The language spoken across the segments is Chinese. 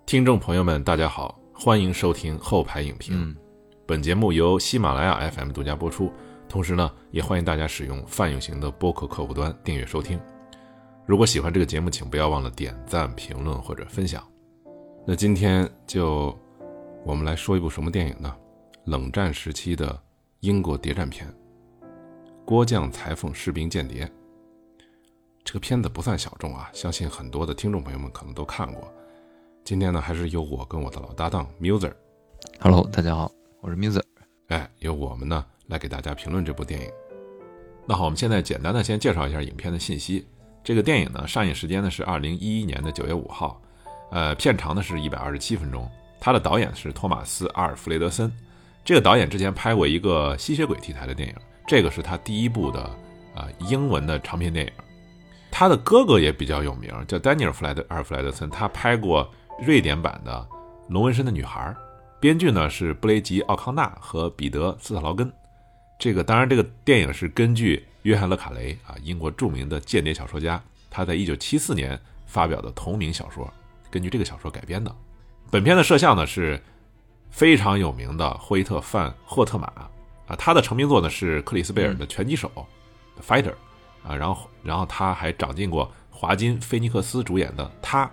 听众朋友们大家好，欢迎收听后排影评。本节目由喜马拉雅 FM 独家播出，同时呢也欢迎大家使用泛用型的播客客户端订阅收听。如果喜欢这个节目，请不要忘了点赞、评论或者分享。那今天就我们来说一部什么电影呢？冷战时期的英国谍战片，郭将裁缝士兵间谍。这个片子不算小众啊，相信很多的听众朋友们可能都看过。今天呢，还是由我跟我的老搭档 Muser。Hello， 大家好，我是 Muser。 由我们呢来给大家评论这部电影。那好，我们现在简单的先介绍一下影片的信息。这个电影呢，上映时间呢是2011年的9月5号，片长呢是127分钟。他的导演是托马斯·阿尔弗雷德森。这个导演之前拍过一个吸血鬼题材的电影，这个是他第一部的英文的长篇电影。他的哥哥也比较有名，叫丹尼尔·阿尔弗莱德森，他拍过瑞典版的《龙纹身的女孩》，编剧呢是布雷吉·奥康纳和彼得·斯特劳根。当然这个电影是根据约翰·勒卡雷英国著名的间谍小说家，他在1974年发表的同名小说，根据这个小说改编的。本片的摄像呢是非常有名的霍伊特·范霍特玛他的成名作呢是克里斯贝尔的拳击手 Fighter 然后他还长进过华金·菲尼克斯主演的他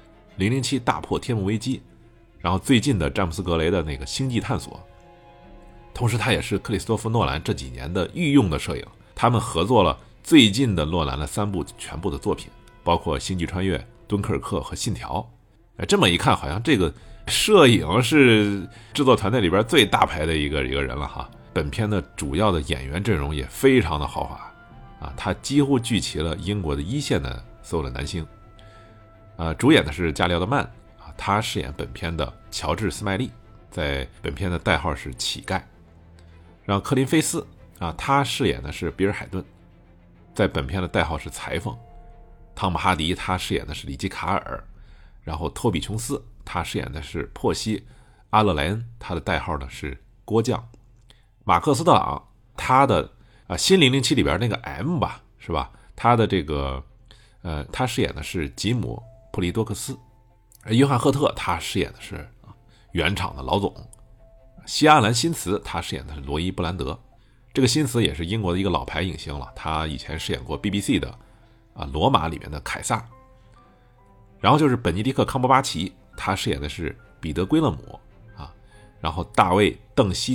007大破天幕危机，然后最近的詹姆斯·格雷的那个星际探索。同时他也是克里斯托弗·诺兰这几年的御用的摄影，他们合作了最近的诺兰的3部全部的作品，包括星际穿越、敦刻尔克和信条。这么一看，好像这个摄影是制作团队里边最大牌的一个人了哈。本片的主要的演员阵容也非常的豪华他几乎聚齐了英国的一线的所有的男星。主演的是加里奥德曼他饰演本片的乔治斯麦利，在本片的代号是乞丐。然后克林菲斯他饰演的是比尔海顿，在本片的代号是裁缝。汤姆哈迪他饰演的是里基卡尔，然后托比琼斯他饰演的是珀西阿勒莱恩，他的代号呢是郭将。马克斯特朗他的新007里边那个 M 吧，是吧？他的这个他饰演的是吉姆普利多克斯。约翰赫特他饰演的是原厂的老总。西阿兰辛茨他饰演的是罗伊布兰德。这个辛茨也是英国的一个老牌影星了，他以前饰演过 BBC 的罗马里面的凯撒。然后就是本尼迪克康伯巴奇，他饰演的是彼得圭勒姆然后大卫邓希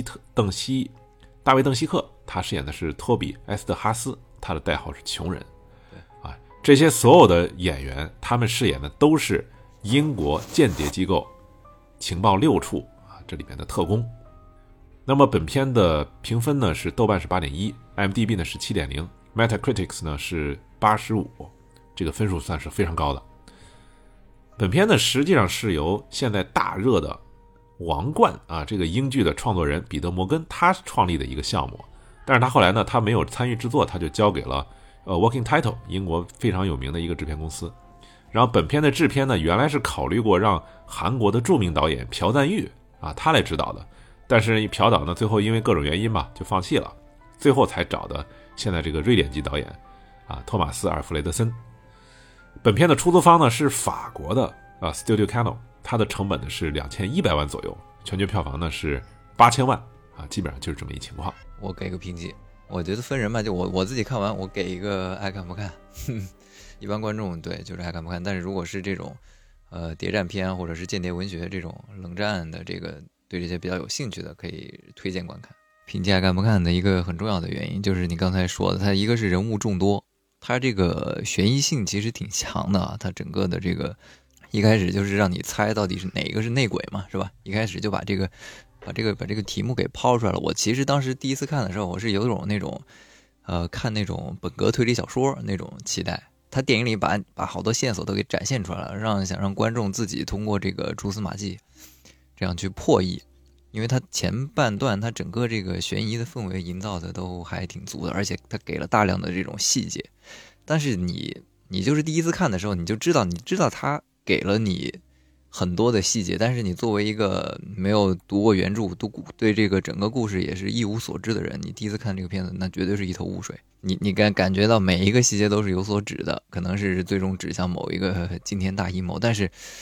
克他饰演的是托比埃斯特哈斯，他的代号是穷人。这些所有的演员他们饰演的都是英国间谍机构情报6处这里面的特工。那么本片的评分呢是豆瓣是 8.1， IMDB 呢是 7.0， Metacritic 呢是85，这个分数算是非常高的。本片呢实际上是由现在大热的王冠这个英剧的创作人彼得摩根他创立的一个项目，但是他后来呢他没有参与制作，他就交给了Working Title 英国非常有名的一个制片公司。然后本片的制片呢原来是考虑过让韩国的著名导演朴赞郁他来指导的，但是朴导呢最后因为各种原因吧就放弃了，最后才找的现在这个瑞典籍导演托马斯·阿尔弗雷德森。本片的出资方呢是法国的Studio Canal， 它的成本呢是2100万左右，全球票房呢是8000万基本上就是这么一情况。 我给个评级，我觉得分人吧，就我自己看完，我给一个爱看不看。一般观众对就是爱看不看，但是如果是这种谍战片或者是间谍文学这种冷战的这个对这些比较有兴趣的，可以推荐观看。评价爱看不看的一个很重要的原因就是你刚才说的，它一个是人物众多，它这个悬疑性其实挺强的它整个的这个一开始就是让你猜到底是哪个是内鬼嘛，是吧？一开始就把这个题目给抛出来了。我其实当时第一次看的时候，我是有种那种看那种本格推理小说那种期待。他电影里把好多线索都给展现出来了，想让观众自己通过这个蛛丝马迹这样去破译。因为他前半段他整个这个悬疑的氛围营造的都还挺足的，而且他给了大量的这种细节。但是你就是第一次看的时候，你知道他给了你很多的细节，但是你作为一个没有读过原著，对这个整个故事也是一无所知的人，你第一次看这个片子，那绝对是一头雾水。你感觉到每一个细节都是有所指的，可能是最终指向某一个惊天大阴谋，但是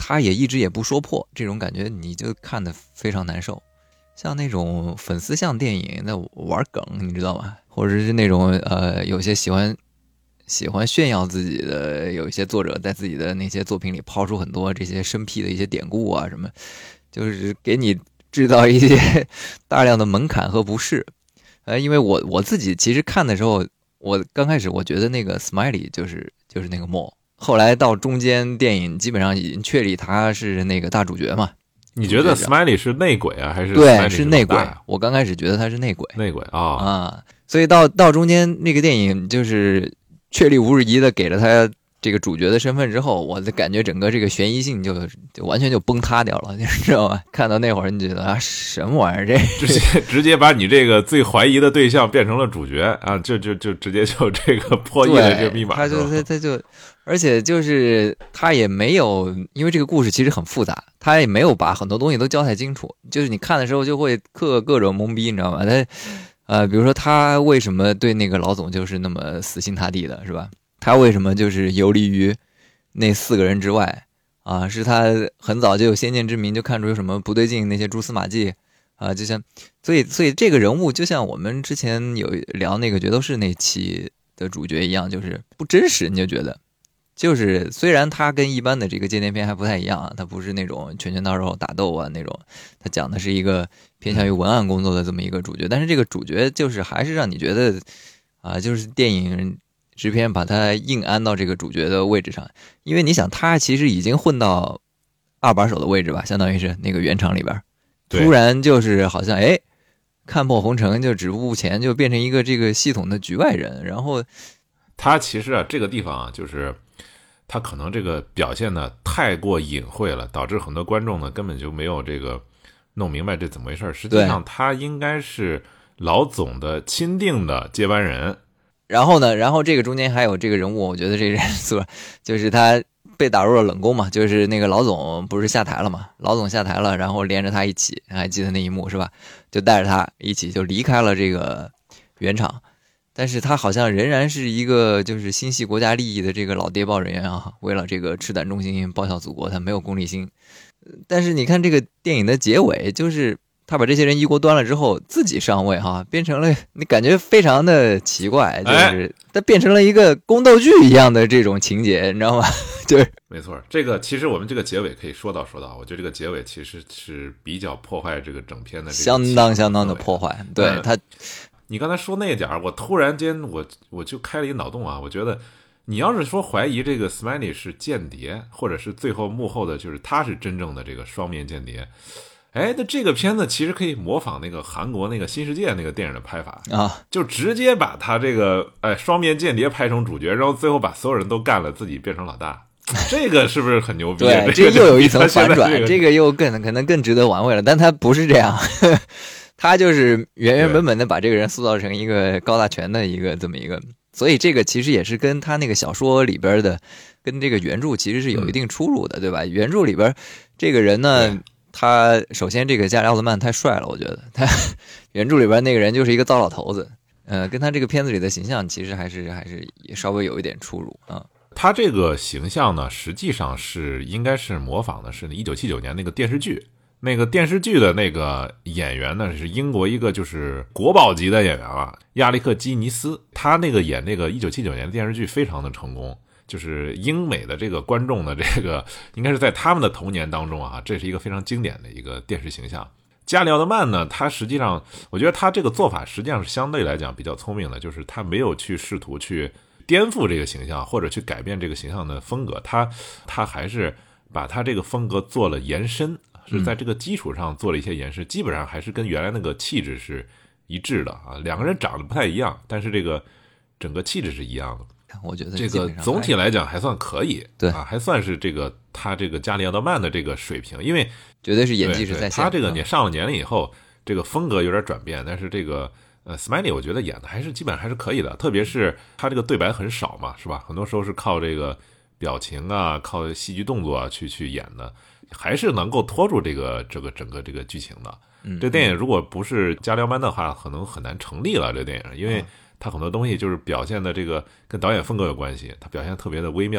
他也一直也不说破，这种感觉你就看得非常难受。像那种粉丝向电影那玩梗，你知道吗？或者是那种有些喜欢炫耀自己的，有一些作者在自己的那些作品里抛出很多这些生僻的一些典故啊什么，就是给你制造一些大量的门槛和不适。因为我自己其实看的时候，我刚开始我觉得那个 Smiley 就是那个 Mo， 后来到中间电影基本上已经确立他是那个大主角嘛。 你觉得 Smiley 是内鬼啊，还是对是内鬼？我刚开始觉得他是内鬼。 内鬼啊， 所以到中间那个电影就是确立无疑的给了他这个主角的身份之后，我的感觉整个这个悬疑性就完全就崩塌掉了，你知道吗？看到那会儿你觉得啊，什么玩意儿？这直接把你这个最怀疑的对象变成了主角啊，就直接就这个破译了这个密码。 他就，而且就是他也没有，因为这个故事其实很复杂，他也没有把很多东西都交代清楚，就是你看的时候就会各种懵逼，你知道吗？比如说他为什么对那个老总就是那么死心塌地的，是吧？他为什么就是游离于那4个人之外啊？是他很早就有先见之明，就看出有什么不对劲，那些蛛丝马迹啊，就像所以这个人物就像我们之前有聊那个决斗士那期的主角一样，就是不真实，你就觉得就是虽然他跟一般的这个间谍片还不太一样，他不是那种拳拳到肉打斗啊那种，他讲的是一个偏向于文案工作的这么一个主角，但是这个主角就是还是让你觉得就是电影制片把他硬安到这个主角的位置上，因为你想他其实已经混到2把手的位置吧，相当于是那个原厂里边，突然就是好像看破红尘，就止步不前，就变成一个这个系统的局外人。然后他其实这个地方就是他可能这个表现的太过隐晦了，导致很多观众呢根本就没有这个弄明白这怎么回事。实际上他应该是老总的钦定的接班人。 然后这个中间还有这个人物，我觉得这个人物就是他被打入了冷宫嘛，就是那个老总不是下台了嘛，老总下台了，然后连着他一起，还记得那一幕是吧？就带着他一起就离开了这个原厂，但是他好像仍然是一个就是心系国家利益的这个老谍报人员啊，为了这个赤胆忠心报效祖国，他没有功利心。但是你看这个电影的结尾，就是他把这些人一锅端了之后，自己上位变成了你感觉非常的奇怪，就是他变成了一个宫斗剧一样的这种情节，你知道吗？就是没错，这个其实我们这个结尾可以说到，我觉得这个结尾其实是比较破坏这个整片的这个相当的破坏。对他， 你刚才说那点我突然间我就开了一个脑洞啊，我觉得你要是说怀疑这个 Smiley 是间谍，或者是最后幕后的就是他是真正的这个双面间谍。那这个片子其实可以模仿那个韩国那个新世界那个电影的拍法啊， 就直接把他这个双面间谍拍成主角，然后最后把所有人都干了，自己变成老大，这个是不是很牛逼？ 对，这又有一层反转，这个又可能更值得玩味了。但他不是这样，他就是原本的把这个人塑造成一个高大全的一个这么一个，所以这个其实也是跟他那个小说里边的跟这个原著其实是有一定出入的，对吧？原著里边这个人呢。他首先这个加里奥德曼太帅了，我觉得他原著里边那个人就是一个糟老头子，跟他这个片子里的形象其实还是稍微有一点出入啊。 他这个形象呢，实际上应该是模仿的是1979年那个电视剧，那个电视剧的那个演员呢是英国一个就是国宝级的演员啊，亚历克基尼斯，他那个演那个1979年的电视剧非常的成功。就是英美的这个观众的这个应该是在他们的童年当中这是一个非常经典的一个电视形象。加里奥德曼呢，他实际上我觉得他这个做法实际上是相对来讲比较聪明的，就是他没有去试图去颠覆这个形象或者去改变这个形象的风格，他还是把他这个风格做了延伸，是在这个基础上做了一些延伸，基本上还是跟原来那个气质是一致的两个人长得不太一样，但是这个整个气质是一样的。 我觉得这个总体来讲还算可以， 对还算是这个他这个加里奥德曼的这个水平，因为绝对是演技是在线。 他这个你上了年龄以后，这个风格有点转变，但是这个Smiley 我觉得演的还是基本上还是可以的，特别是他这个对白很少嘛，是吧？很多时候是靠这个表情靠戏剧动作去演的，还是能够拖住这个整个这个剧情的。这电影如果不是加里奥德曼的话，可能很难成立了。这电影，因为他很多东西就是表现的这个跟导演风格有关系，他表现特别的微妙，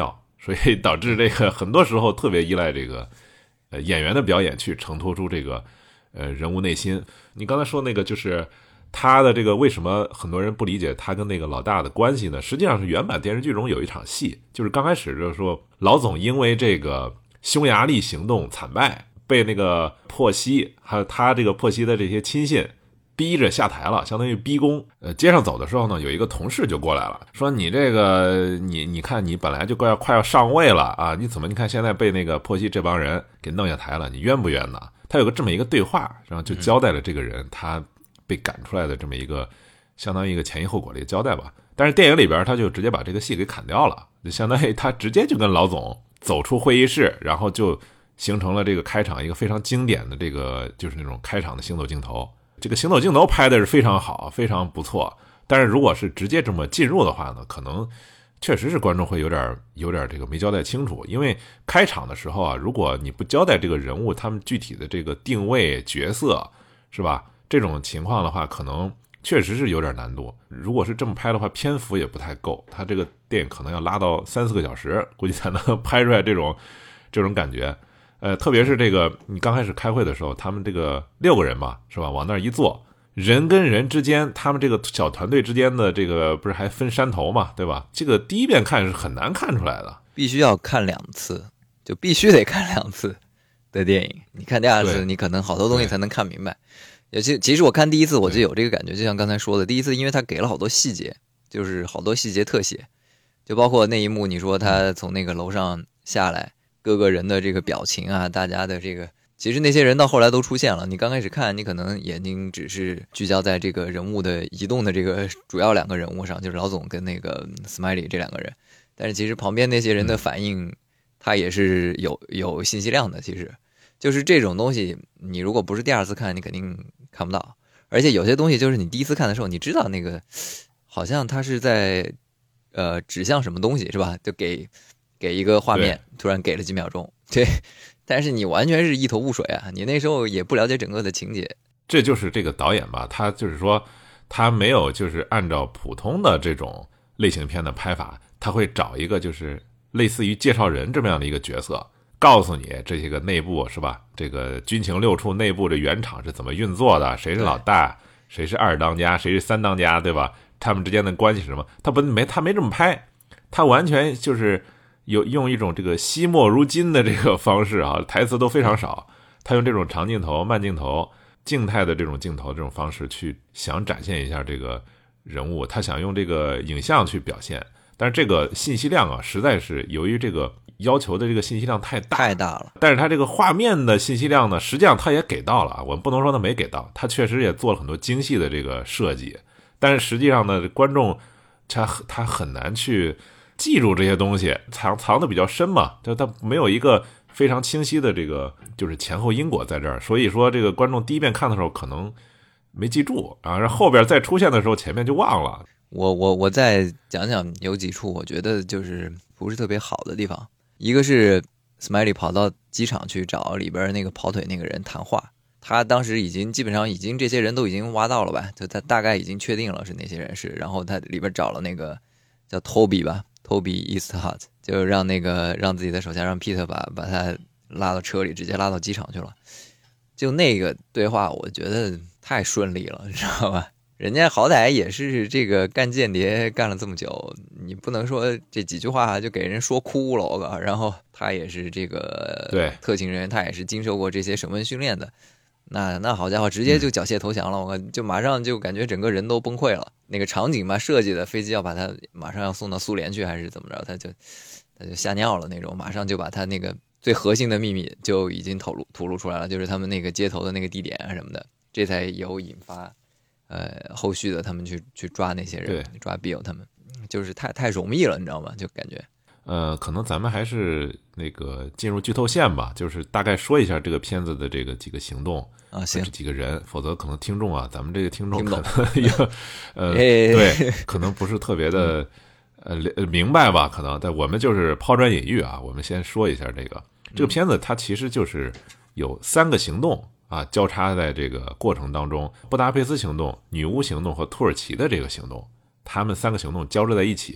所以导致这个很多时候特别依赖这个演员的表演去衬托出这个人物内心。你刚才说那个就是他的这个为什么很多人不理解他跟那个老大的关系呢？实际上是原版电视剧中有一场戏，就是刚开始就是说老总因为这个匈牙利行动惨败，被那个珀西还有他这个珀西的这些亲信逼着下台了，相当于逼宫。街上走的时候呢，有一个同事就过来了，说你这个你看你本来就快要上位了啊，你怎么你看现在被那个珀西这帮人给弄下台了，你冤不冤呢？他有个这么一个对话，然后就交代了这个人他被赶出来的这么一个相当于一个前因后果的一个交代吧。但是电影里边他就直接把这个戏给砍掉了，就相当于他直接就跟老总走出会议室，然后就形成了这个开场一个非常经典的这个就是那种开场的行走镜头。这个行走镜头拍的是非常好，非常不错。但是如果是直接这么进入的话呢，可能确实是观众会有点这个没交代清楚。因为开场的时候啊，如果你不交代这个人物他们具体的这个定位角色，是吧？这种情况的话，可能确实是有点难度。如果是这么拍的话，篇幅也不太够，他这个电影可能要拉到3-4个小时，估计才能拍出来这种感觉。特别是这个你刚开始开会的时候，他们这个6个人嘛，是吧？往那儿一坐，人跟人之间，他们这个小团队之间的这个不是还分山头嘛，对吧？这个第一遍看是很难看出来的， 必须要看2次，就必须得看2次的电影。你看第2次，你可能好多东西才能看明白。其实我看第一次我就有这个感觉，就像刚才说的，第一次因为他给了好多细节，就是好多细节特写，就包括那一幕，你说他从那个楼上下来。各个人的这个表情啊，大家的这个，其实那些人到后来都出现了。你刚开始看，你可能眼睛只是聚焦在这个人物的移动的这个主要2个人物上，就是老总跟那个 Smiley 这2个人。但是其实旁边那些人的反应，他也是有信息量的。其实就是这种东西，你如果不是第2次看，你肯定看不到。而且有些东西就是你第一次看的时候，你知道那个好像他是在指向什么东西，是吧？就给一个画面，突然给了几秒钟，对，但是你完全是一头雾水啊！你那时候也不了解整个的情节。 这就是这个导演吧，他就是说，他没有就是按照普通的这种类型片的拍法，他会找一个就是类似于介绍人这么样的一个角色，告诉你这些个内部是吧？这个军情6处内部这原厂是怎么运作的，谁是老大，谁是2当家，谁是3当家，对吧？他们之间的关系是什么？他没这么拍，他完全就是用一种这个惜墨如金的这个方式啊，台词都非常少，他用这种长镜头、慢镜头、静态的这种镜头这种方式去想展现一下这个人物，他想用这个影像去表现，但是这个信息量啊，实在是由于这个要求的这个信息量太大了， 但是他这个画面的信息量呢，实际上他也给到了，我们不能说他没给到，他确实也做了很多精细的这个设计，但是实际上呢，观众他很难去记住这些东西，藏的比较深嘛，就它没有一个非常清晰的这个就是前后因果在这儿，所以说这个观众第一遍看的时候可能没记住啊，然后后边再出现的时候前面就忘了。 我再讲讲有几处我觉得就是不是特别好的地方。一个是 Smiley 跑到机场去找里边那个跑腿那个人谈话，他当时基本上这些人都已经挖到了吧，就他大概已经确定了是哪些人是，然后他里边找了那个叫 Toby 吧，Toby Easthart， 就让自己的手下让 Peter 把他拉到车里，直接拉到机场去了。就那个对话，我觉得太顺利了，你知道吧？人家好歹也是这个干间谍干了这么久，你不能说这几句话就给人说哭了，我靠！然后他也是这个特勤人员，他也是经受过这些审问训练的。那好家伙，直接就缴械投降了，我就马上就感觉整个人都崩溃了。那个场景嘛，设计的飞机要把他马上要送到苏联去，还是怎么着？他就吓尿了那种，马上就把他那个最核心的秘密就已经吐露出来了，就是他们那个接头的那个地点啊什么的，这才有引发后续的他们去抓那些人，抓 Bill 他们，就是太容易了，你知道吗？就感觉。 可能咱们还是那个进入剧透线吧，就是大概说一下这个片子的这个几个行动啊，行， 这几个人，否则可能听众啊，咱们这个听众可能对，可能不是特别的明白吧，可能，但我们就是抛砖引玉啊，我们先说一下这个片子，它其实就是有3个行动啊，交叉在这个过程当中，布达佩斯行动、女巫行动和土耳其的这个行动，他们3个行动交织在一起。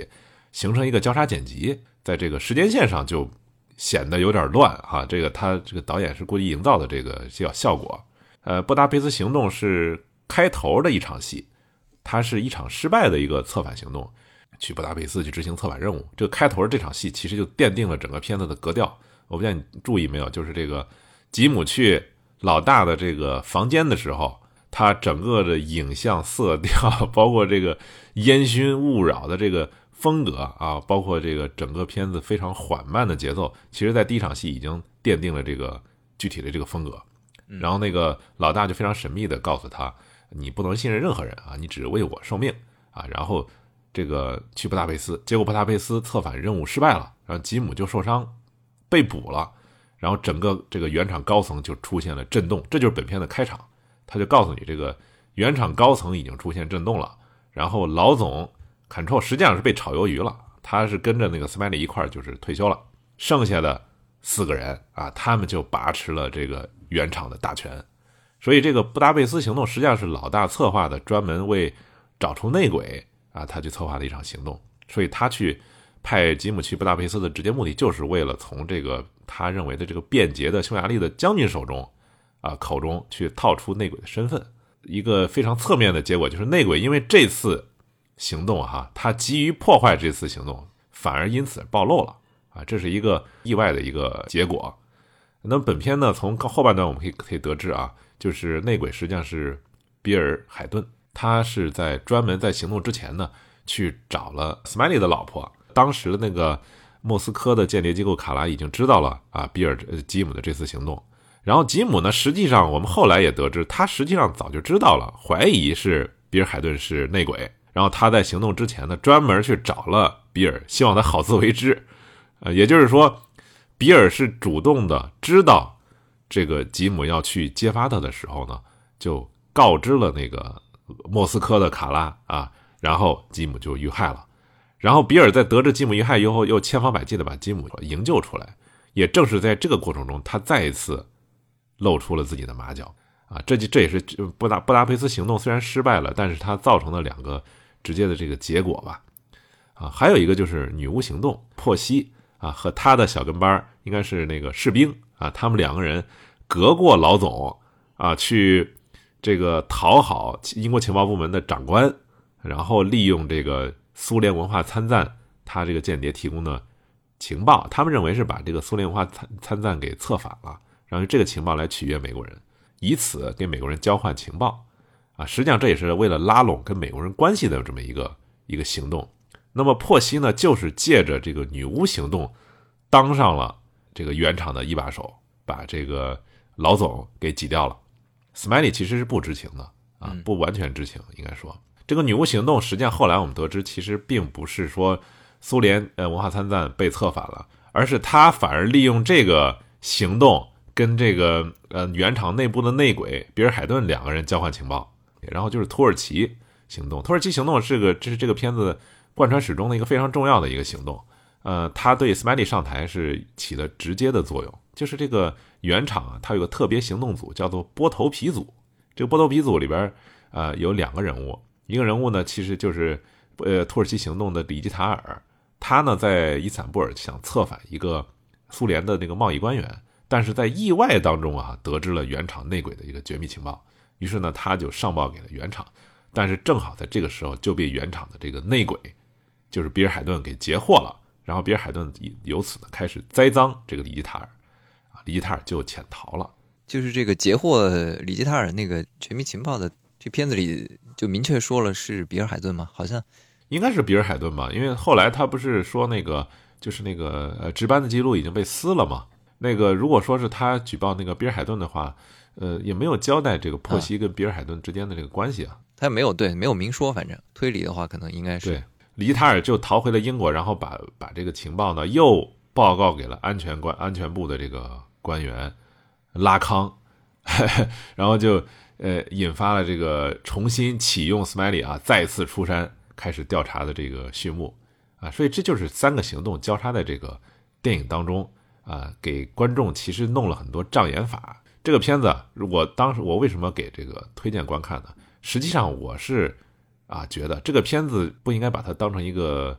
形成一个交叉剪辑，在这个时间线上就显得有点乱啊。他这个导演是故意营造的这个效果。布达佩斯行动是开头的一场戏，它是一场失败的一个策反行动，去布达佩斯去执行策反任务。这个开头的这场戏其实就奠定了整个片子的格调。我不知道你注意没有，就是这个吉姆去老大的这个房间的时候，他整个的影像色调，包括这个烟熏雾扰的这个风格啊，包括这个整个片子非常缓慢的节奏，其实在第一场戏已经奠定了这个具体的这个风格。然后那个老大就非常神秘的告诉他，你不能信任任何人啊，你只为我受命啊。然后这个去布达佩斯，结果布达佩斯策反任务失败了，然后吉姆就受伤被捕了，然后整个这个原厂高层就出现了震动，这就是本片的开场。他就告诉你这个原厂高层已经出现震动了，然后老总 Control 实际上是被炒鱿鱼了，他是跟着那个 Smiley 一块就是退休了，剩下的4个人啊，他们就把持了这个原厂的大权。所以这个布达佩斯行动实际上是老大策划的，专门为找出内鬼啊，他去策划的一场行动。所以他去派吉姆去布达佩斯的直接目的，就是为了从这个他认为的这个便捷的匈牙利的将军手中口中去套出内鬼的身份。一个非常侧面的结果就是内鬼因为这次行动他急于破坏这次行动，反而因此暴露了啊，这是一个意外的一个结果。那么本片呢，从后半段我们可以得知就是内鬼实际上是比尔海顿，他是专门在行动之前呢，去找了 Smiley 的老婆。当时的那个莫斯科的间谍机构卡拉已经知道了吉姆的这次行动。然后吉姆呢，实际上我们后来也得知，他实际上早就知道了，怀疑是比尔海顿是内鬼。然后他在行动之前呢，专门去找了比尔，希望他好自为之。也就是说，比尔是主动的知道这个吉姆要去揭发他的时候呢，就告知了那个莫斯科的卡拉然后吉姆就遇害了。然后比尔在得知吉姆遇害以后，又千方百计的把吉姆营救出来。也正是在这个过程中，他再一次露出了自己的马脚这也是布达佩斯行动虽然失败了，但是它造成了2个直接的这个结果吧。还有一个就是女巫行动，珀西和他的小跟班应该是那个士兵他们2个人隔过老总去这个讨好英国情报部门的长官，然后利用这个苏联文化参赞他这个间谍提供的情报，他们认为是把这个苏联文化参赞给策反了，然后用这个情报来取悦美国人，以此给美国人交换情报实际上这也是为了拉拢跟美国人关系的这么一个行动。那么珀西呢，就是借着这个女巫行动当上了这个原厂的一把手，把这个老总给挤掉了。Smiley 其实是不知情的不完全知情，应该说这个女巫行动实际上后来我们得知，其实并不是说苏联文化参赞被策反了，而是他反而利用这个行动跟这个原厂内部的内鬼比尔海顿2个人交换情报。然后就是土耳其行动，土耳其行动这是这个片子贯穿始终的一个非常重要的一个行动。它对 Smiley 上台是起了直接的作用。就是这个原厂它有个特别行动组叫做波头皮组。这个波头皮组里边有2个人物，一个人物呢其实就是土耳其行动的里基塔尔，他呢在伊斯坦布尔想策反一个苏联的那个贸易官员，但是在意外当中得知了原厂内鬼的一个绝密情报，于是呢他就上报给了原厂，但是正好在这个时候就被原厂的这个内鬼就是比尔海顿给截获了。然后比尔海顿由此呢开始栽赃这个里基塔尔里基塔尔就潜逃了。 就是这个截获里基塔尔那个绝密情报的这片子里就明确说了是比尔海顿吗？好像应该是比尔海顿吧，因为后来他不是说那个就是那个值班的记录已经被撕了嘛。那个如果说是他举报那个比尔海顿的话，也没有交代这个珀西跟比尔海顿之间的这个关系他没有明说，反正推理的话可能应该是对。里基塔尔就逃回了英国，然后把这个情报呢又报告给了安全部的这个官员拉康然后就引发了这个重新启用 Smiley 再次出山开始调查的这个序幕所以这就是3个行动交叉在这个电影当中给观众其实弄了很多障眼法。这个片子当时我为什么给这个推荐观看呢？实际上我是觉得这个片子不应该把它当成一个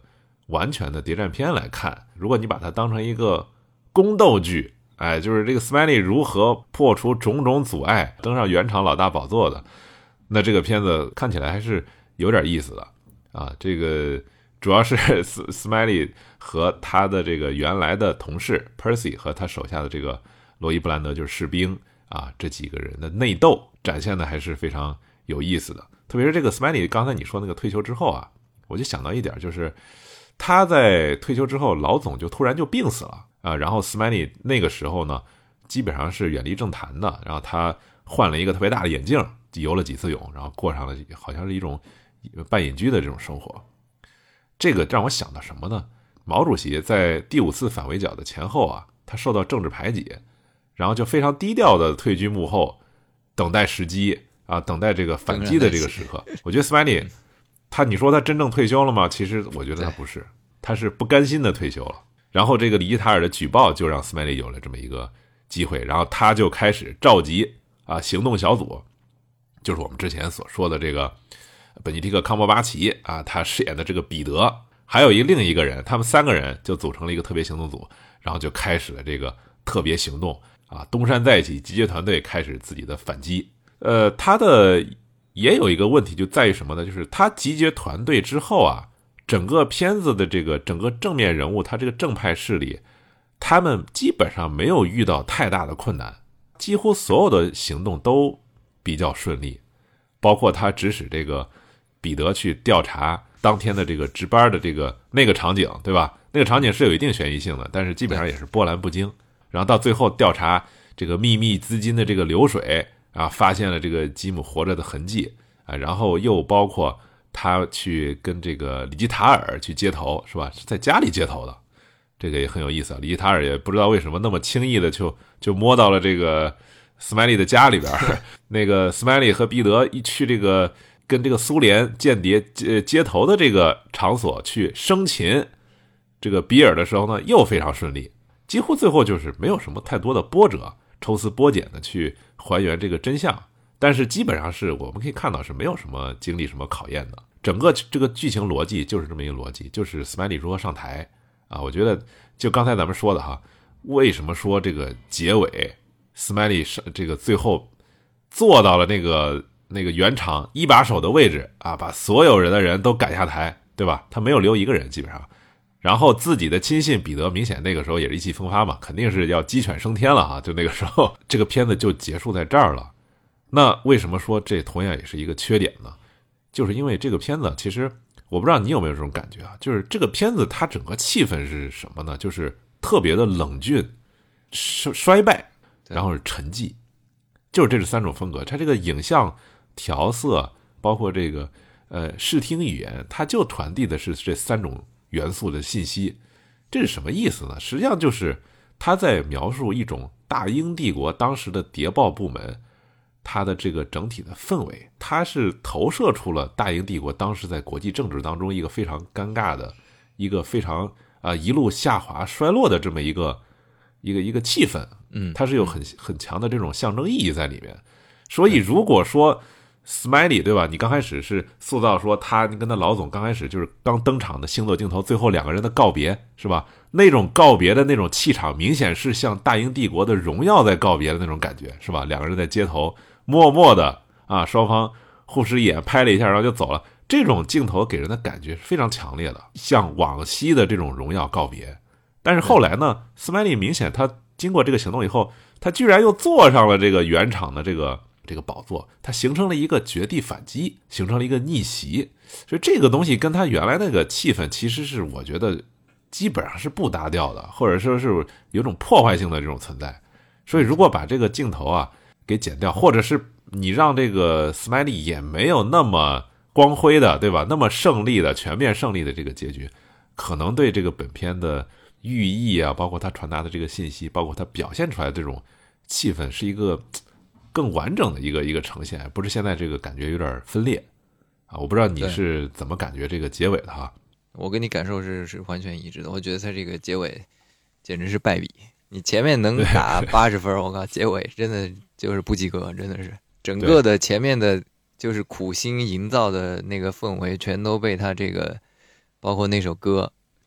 完全的谍战片来看，如果你把它当成一个宫斗剧，就是这个 Smiley 如何破除种种阻碍登上原厂老大宝座的，那这个片子看起来还是有点意思的啊。这个主要是 Smiley 和他的这个原来的同事 Percy 和他手下的这个罗伊布兰德就是士兵啊，这几个人的内斗展现的还是非常有意思的。特别是这个 Smiley 刚才你说那个退休之后啊，我就想到一点，就是他在退休之后老总就突然就病死了啊，然后 Smiley 那个时候呢基本上是远离政坛的，然后他换了一个特别大的眼镜，游了几次泳，然后过上了好像是一种半隐居的这种生活。这个让我想到什么呢？毛主席在第5次反围剿的前后啊，他受到政治排挤，然后就非常低调的退居幕后，等待时机啊，等待这个反击的这个时刻。我觉得 Smiley 你说他真正退休了吗？其实我觉得他不是，他是不甘心的退休了。然后这个里基塔尔的举报就让 Smiley 有了这么一个机会，然后他就开始召集行动小组，就是我们之前所说的这个本尼迪克·康伯巴奇啊，他饰演的这个彼得，还有另一个人，他们3个人就组成了一个特别行动组，然后就开始了这个特别行动啊，东山再起，集结团队开始自己的反击。他的也有一个问题就在于什么呢？就是他集结团队之后啊，整个片子的这个整个正面人物，他这个正派势力，他们基本上没有遇到太大的困难，几乎所有的行动都比较顺利，包括他指使这个彼得去调查当天的这个值班的那个场景，对吧？那个场景是有一定悬疑性的，但是基本上也是波澜不惊。然后到最后调查这个秘密资金的这个流水啊，发现了这个吉姆活着的痕迹啊，然后又包括他去跟这个里基塔尔去接头，是吧？是在家里接头的，这个也很有意思啊。里基塔尔也不知道为什么那么轻易的就摸到了这个 Smiley 的家里边。那个 Smiley 和彼得一去这个跟这个苏联间谍接头的这个场所去生擒这个比尔的时候呢，又非常顺利，几乎最后就是没有什么太多的波折，抽丝剥茧的去还原这个真相。但是基本上是我们可以看到是没有什么经历什么考验的，整个这个剧情逻辑就是这么一个逻辑，就是 Smiley 如何上台啊。我觉得就刚才咱们说的哈，为什么说这个结尾 Smiley 这个最后做到了那个原厂一把手的位置啊，把所有人都赶下台，对吧？他没有留一个人基本上。然后自己的亲信彼得明显那个时候也是意气风发嘛，肯定是要鸡犬升天了啊，就那个时候这个片子就结束在这儿了。那为什么说这同样也是一个缺点呢？就是因为这个片子其实我不知道你有没有这种感觉啊，就是这个片子它整个气氛是什么呢？就是特别的冷峻、衰败，然后是沉寂，就是这是3种风格。它这个影像调色，包括这个视听语言，它就传递的是这3种元素的信息。这是什么意思呢？实际上就是他在描述一种大英帝国当时的谍报部门它的这个整体的氛围，它是投射出了大英帝国当时在国际政治当中一个非常尴尬的一个非常一路下滑衰落的这么一个气氛。它是有很强的这种象征意义在里面。所以如果说Smiley 对吧，你刚开始是塑造说他跟他老总刚开始就是刚登场的星座镜头，最后2个人的告别是吧，那种告别的那种气场明显是像大英帝国的荣耀在告别的那种感觉，是吧？2个人在街头默默的双方互视一眼拍了一下然后就走了，这种镜头给人的感觉是非常强烈的，像往昔的这种荣耀告别。但是后来呢，Smiley 明显他经过这个行动以后，他居然又坐上了这个原厂的这个宝座，它形成了一个绝地反击，形成了一个逆袭。所以这个东西跟他原来那个气氛其实是我觉得基本上是不搭调的，或者说是有种破坏性的这种存在。所以如果把这个镜头给剪掉，或者是你让这个 Smiley 也没有那么光辉的，对吧？那么胜利的全面胜利的这个结局，可能对这个本片的寓意包括他传达的这个信息，包括他表现出来的这种气氛，是一个更完整的一个呈现，不是现在这个感觉有点分裂我不知道你是怎么感觉这个结尾的哈。 我跟你感受是完全一致的，我觉得他这个结尾简直是败笔。你前面能打80分，我靠，结尾真的就是不及格，真的是整个的前面的就是苦心营造的那个氛围全都被他这个包括那首歌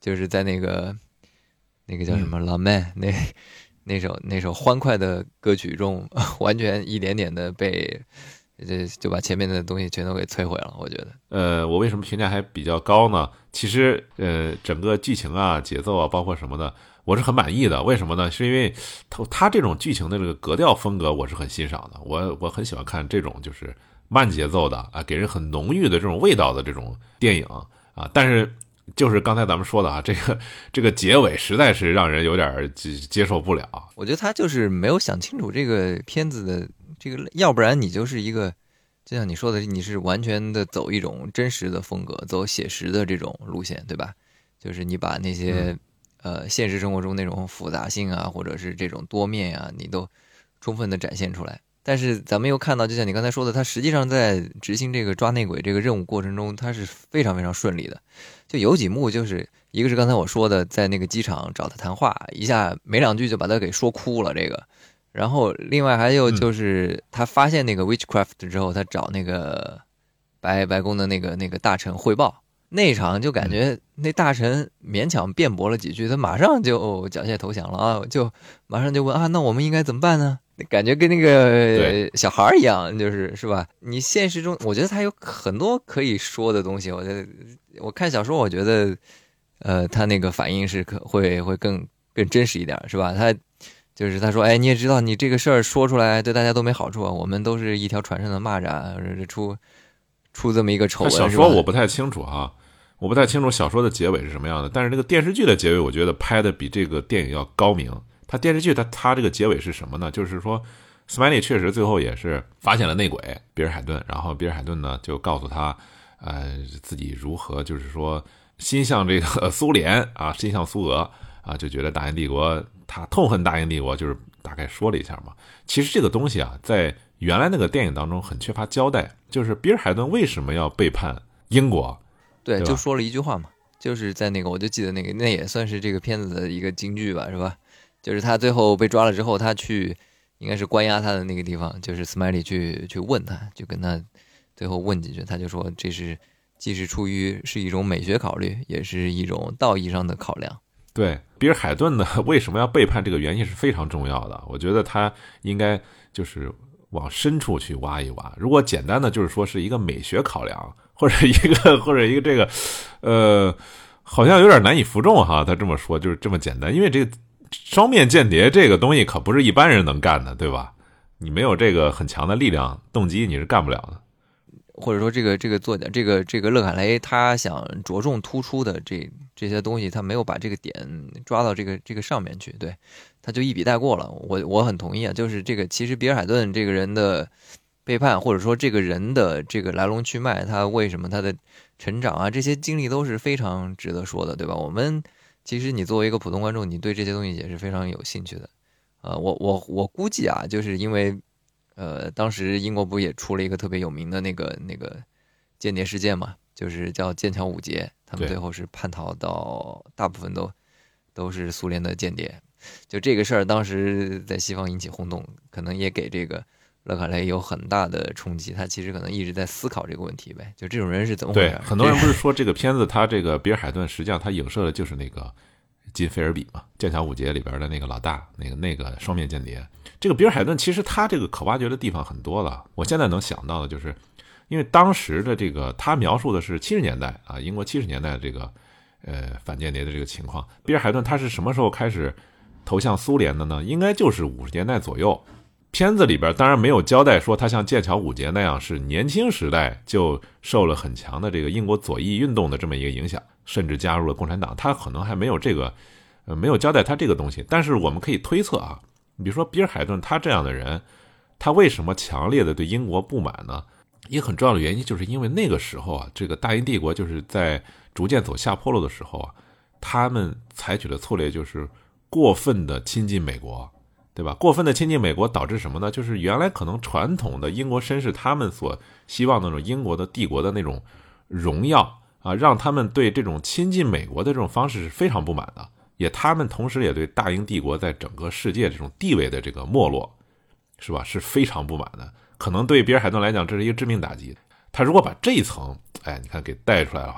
就是在那个叫什么《La Man》那首欢快的歌曲中，完全一点点的被就把前面的东西全都给摧毁了。我觉得， 我为什么评价还比较高呢？其实，整个剧情啊、节奏啊，包括什么的，我是很满意的。为什么呢？是因为它这种剧情的这个格调风格，我是很欣赏的。我很喜欢看这种就是慢节奏的啊，给人很浓郁的这种味道的这种电影啊。但是就是刚才咱们说的啊，这个结尾实在是让人有点接受不了。 我觉得他就是没有想清楚这个片子的这个，要不然你就是一个。就像你说的，你是完全的走一种真实的风格，走写实的这种路线，对吧？就是你把那些现实生活中那种复杂性啊，或者是这种多面啊，你都充分的展现出来。但是咱们又看到，就像你刚才说的，他实际上在执行这个抓内鬼这个任务过程中，他是非常非常顺利的。就有几幕，就是一个是刚才我说的，在那个机场找他谈话，一下没两句就把他给说哭了，这个。然后另外还有就是他发现那个 witchcraft 之后，他找那个白宫的那个大臣汇报，那场就感觉那大臣勉强辩驳了几句，他马上就缴械投降了啊，就马上就问啊，那我们应该怎么办呢？感觉跟那个小孩一样，是吧？你现实中我觉得他有很多可以说的东西，我觉得我看小说，我觉得他那个反应是会更真实一点，是吧？就是他说，哎，你也知道，你这个事儿说出来对大家都没好处啊，我们都是一条船上的蚂蚱，出这么一个丑闻。 小说我不太清楚啊，我不太清楚小说的结尾是什么样的，但是这个电视剧的结尾，我觉得拍的比这个电影要高明。他电视剧他这个结尾是什么呢？就是说 ，Smiley 确实最后也是发现了内鬼比尔海顿，然后比尔海顿呢就告诉他，自己如何就是说心向这个苏联啊，心向苏俄啊，就觉得大英帝国。他痛恨大英帝国，就是大概说了一下嘛。其实这个东西啊，在原来那个电影当中很缺乏交代，就是比尔海顿为什么要背叛英国？ 对，就说了一句话嘛，就是在那个，我就记得那也算是这个片子的一个金句吧，是吧？就是他最后被抓了之后，他去应该是关押他的那个地方，就是 Smiley 去问他，就跟他最后问几句，他就说这是既是出于是一种美学考虑，也是一种道义上的考量。 对，比尔海顿呢为什么要背叛这个原因是非常重要的，我觉得他应该就是往深处去挖一挖。如果简单的就是说是一个美学考量，或者一个这个好像有点难以服众哈，他这么说就是这么简单，因为这个双面间谍这个东西可不是一般人能干的，对吧？你没有这个很强的力量动机，你是干不了的。 或者说这个作家这个勒卡雷他想着重突出的这些东西，他没有把这个点抓到这个上面去，对，他就一笔带过了。我很同意啊，就是这个其实比尔海顿这个人的背叛，或者说这个人的这个来龙去脉，他为什么他的成长啊，这些经历都是非常值得说的，对吧？我们其实你作为一个普通观众，你对这些东西也是非常有兴趣的。我估计啊，就是因为。当时英国不也出了一个特别有名的那个间谍事件嘛，就是叫剑桥5杰，他们最后是叛逃到大部分都是苏联的间谍。就这个事儿，当时在西方引起轰动，可能也给这个勒卡雷有很大的冲击。他其实可能一直在思考这个问题呗，就这种人是怎么回事？ 对，很多人不是说这个片子，他这个比尔海顿实际上他影射的就是那个金菲尔比嘛，剑桥5杰里边的那个老大，那个双面间谍。这个比尔海顿其实他这个可挖掘的地方很多了。我现在能想到的就是，因为当时的这个他描述的是70年代啊，英国70年代的这个反间谍的这个情况。比尔海顿他是什么时候开始投向苏联的呢？应该就是50年代左右。片子里边当然没有交代说他像剑桥5杰那样是年轻时代就受了很强的这个英国左翼运动的这么一个影响，甚至加入了共产党。他可能还没有这个没有交代他这个东西，但是我们可以推测啊。比如说比尔海顿他这样的人，他为什么强烈的对英国不满呢？一个很重要的原因就是因为那个时候啊，这个大英帝国就是在逐渐走下坡路的时候啊，他们采取的策略就是过分的亲近美国，对吧？过分的亲近美国导致什么呢？就是原来可能传统的英国绅士他们所希望的那种英国的帝国的那种荣耀啊，让他们对这种亲近美国的这种方式是非常不满的。他们同时也对大英帝国在整个世界这种地位的这个没落，是吧？是非常不满的。可能对比尔海顿来讲，这是一个致命打击。他如果把这一层，你看给带出来的话，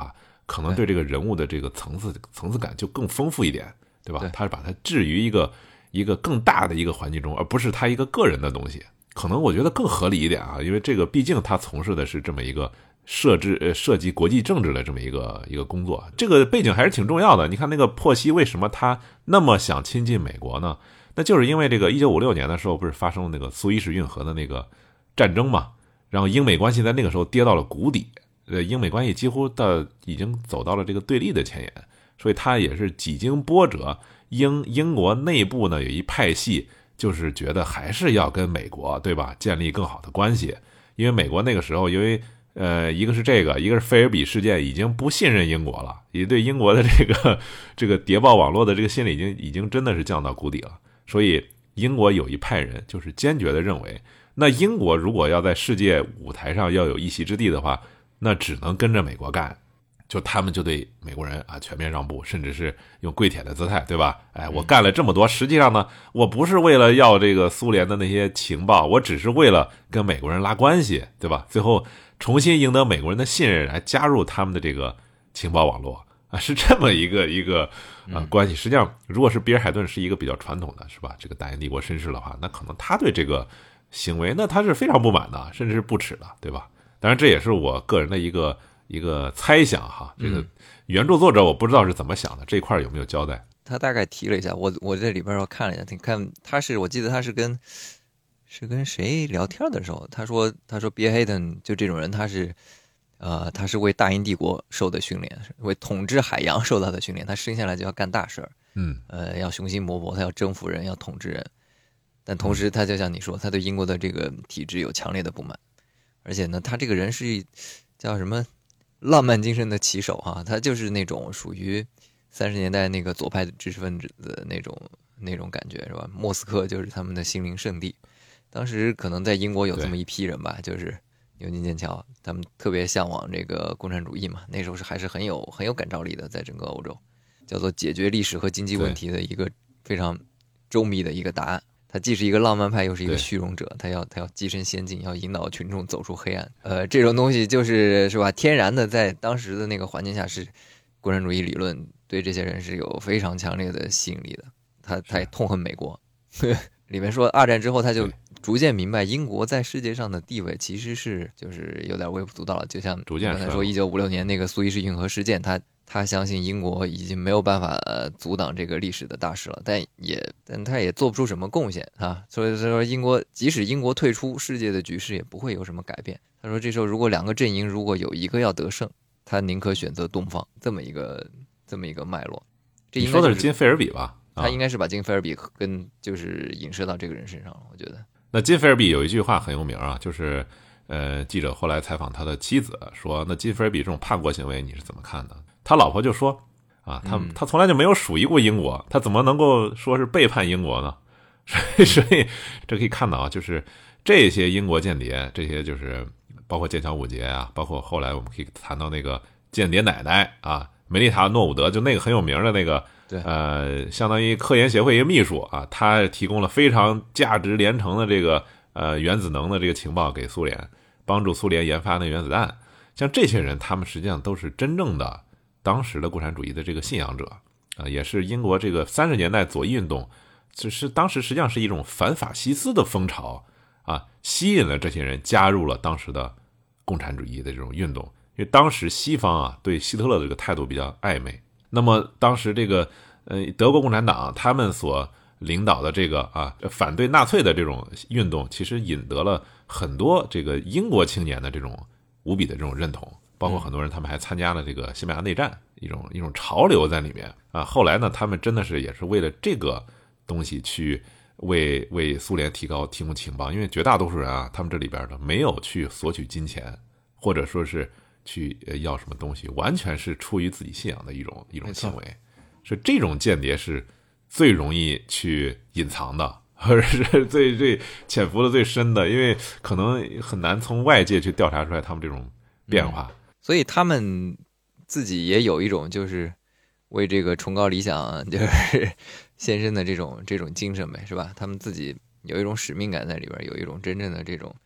可能对这个人物的这个层次感就更丰富一点，对吧？ 对， 他是把它置于一个更大的一个环境中，而不是他一个个人的东西，可能我觉得更合理一点啊，因为这个毕竟他从事的是这么一个涉及国际政治的这么一个工作，这个背景还是挺重要的。你看那个珀西为什么他那么想亲近美国呢？那就是因为这个1956年的时候不是发生那个苏伊士运河的那个战争嘛，然后英美关系在那个时候跌到了谷底，英美关系几乎已经走到了这个对立的前沿，所以他也是几经波折，英国内部呢有一派系就是觉得还是要跟美国，对吧，建立更好的关系，因为美国那个时候因为一个是这个，一个是菲尔比事件，已经不信任英国了，也对英国的这个谍报网络的这个信任已经真的是降到谷底了。所以英国有一派人就是坚决的认为，那英国如果要在世界舞台上要有一席之地的话，那只能跟着美国干，就他们就对美国人啊全面让步，甚至是用跪舔的姿态，对吧？哎，我干了这么多，实际上呢，我不是为了要这个苏联的那些情报，我只是为了跟美国人拉关系，对吧？最后重新赢得美国人的信任，来加入他们的这个情报网络啊，是这么一个关系。实际上，如果是比尔海顿是一个比较传统的，是吧？这个大英帝国绅士的话，那可能他对这个行为，那他是非常不满的，甚至是不耻的，对吧？当然，这也是我个人的一个猜想哈。这个原著作者我不知道是怎么想的，这一块有没有交代？ 他大概提了一下，我在里边我看了一下，你看我记得他是跟谁聊天的时候，他说比尔海顿就这种人，他是为大英帝国受的训练，为统治海洋受到的训练。他生下来就要干大事儿，要雄心勃勃，他要征服人，要统治人。但同时，他就像你说，他对英国的这个体制有强烈的不满，而且呢，他这个人是叫什么浪漫精神的旗手哈，他就是那种属于30年代那个左派知识分子的那种感觉，是吧？莫斯科就是他们的心灵圣地。当时可能在英国有这么一批人吧，就是牛津、剑桥，他们特别向往这个共产主义嘛，那时候还是很有感召力的，在整个欧洲，叫做解决历史和经济问题的一个非常周密的一个答案。他既是一个浪漫派，又是一个虚荣者，他要跻身先进，要引导群众走出黑暗。这种东西是吧？天然的在当时的那个环境下，是共产主义理论对这些人是有非常强烈的吸引力的。他也痛恨美国，里面说二战之后他就逐渐明白英国在世界上的地位其实是就是有点微不足道了。就像刚才说1956年那个苏伊士运河事件，他相信英国已经没有办法阻挡这个历史的大势了，但他也做不出什么贡献啊。所以说即使英国退出，世界的局势也不会有什么改变。他说这时候如果两个阵营如果有一个要得胜，他宁可选择东方，这么一个脉络。 你说的是金菲尔比吧？ 他应该是把金菲尔比就是影射到这个人身上了，我觉得。 那金菲尔比有一句话很有名啊，就是记者后来采访他的妻子说，那金菲尔比这种叛国行为你是怎么看的？他老婆就说啊，他从来就没有属于过英国，他怎么能够说是背叛英国呢？所以这可以看到啊，就是这些英国间谍，这些就是包括剑桥五杰啊，包括后来我们可以谈到那个间谍奶奶啊，梅丽塔·诺伍德，就那个很有名的那个， 对， 相当于科研协会一个秘书啊，他提供了非常价值连城的这个原子能的这个情报给苏联，帮助苏联研发那原子弹。像这些人，他们实际上都是真正的当时的共产主义的这个信仰者啊，也是英国这个30年代左翼运动，就是当时实际上是一种反法西斯的风潮啊，吸引了这些人加入了当时的共产主义的这种运动。因为当时西方啊对希特勒的这个态度比较暧昧，那么当时这个德国共产党他们所领导的这个反对纳粹的这种运动，其实引得了很多这个英国青年的这种无比的这种认同，包括很多人他们还参加了这个西班牙内战，一种潮流在里面啊。后来呢，他们真的是也是为了这个东西去为苏联提供情报，因为绝大多数人啊，他们这里边的没有去索取金钱，或者说是去要什么东西，完全是出于自己信仰的一种行为。所以这种间谍是最容易去隐藏的，或者是最潜伏的最深的，因为可能很难从外界去调查出来他们这种变化。 所以他们自己也有一种就是为这个崇高理想就是献身的这种精神呗，是吧？他们自己有一种使命感在里边，有一种真正的这种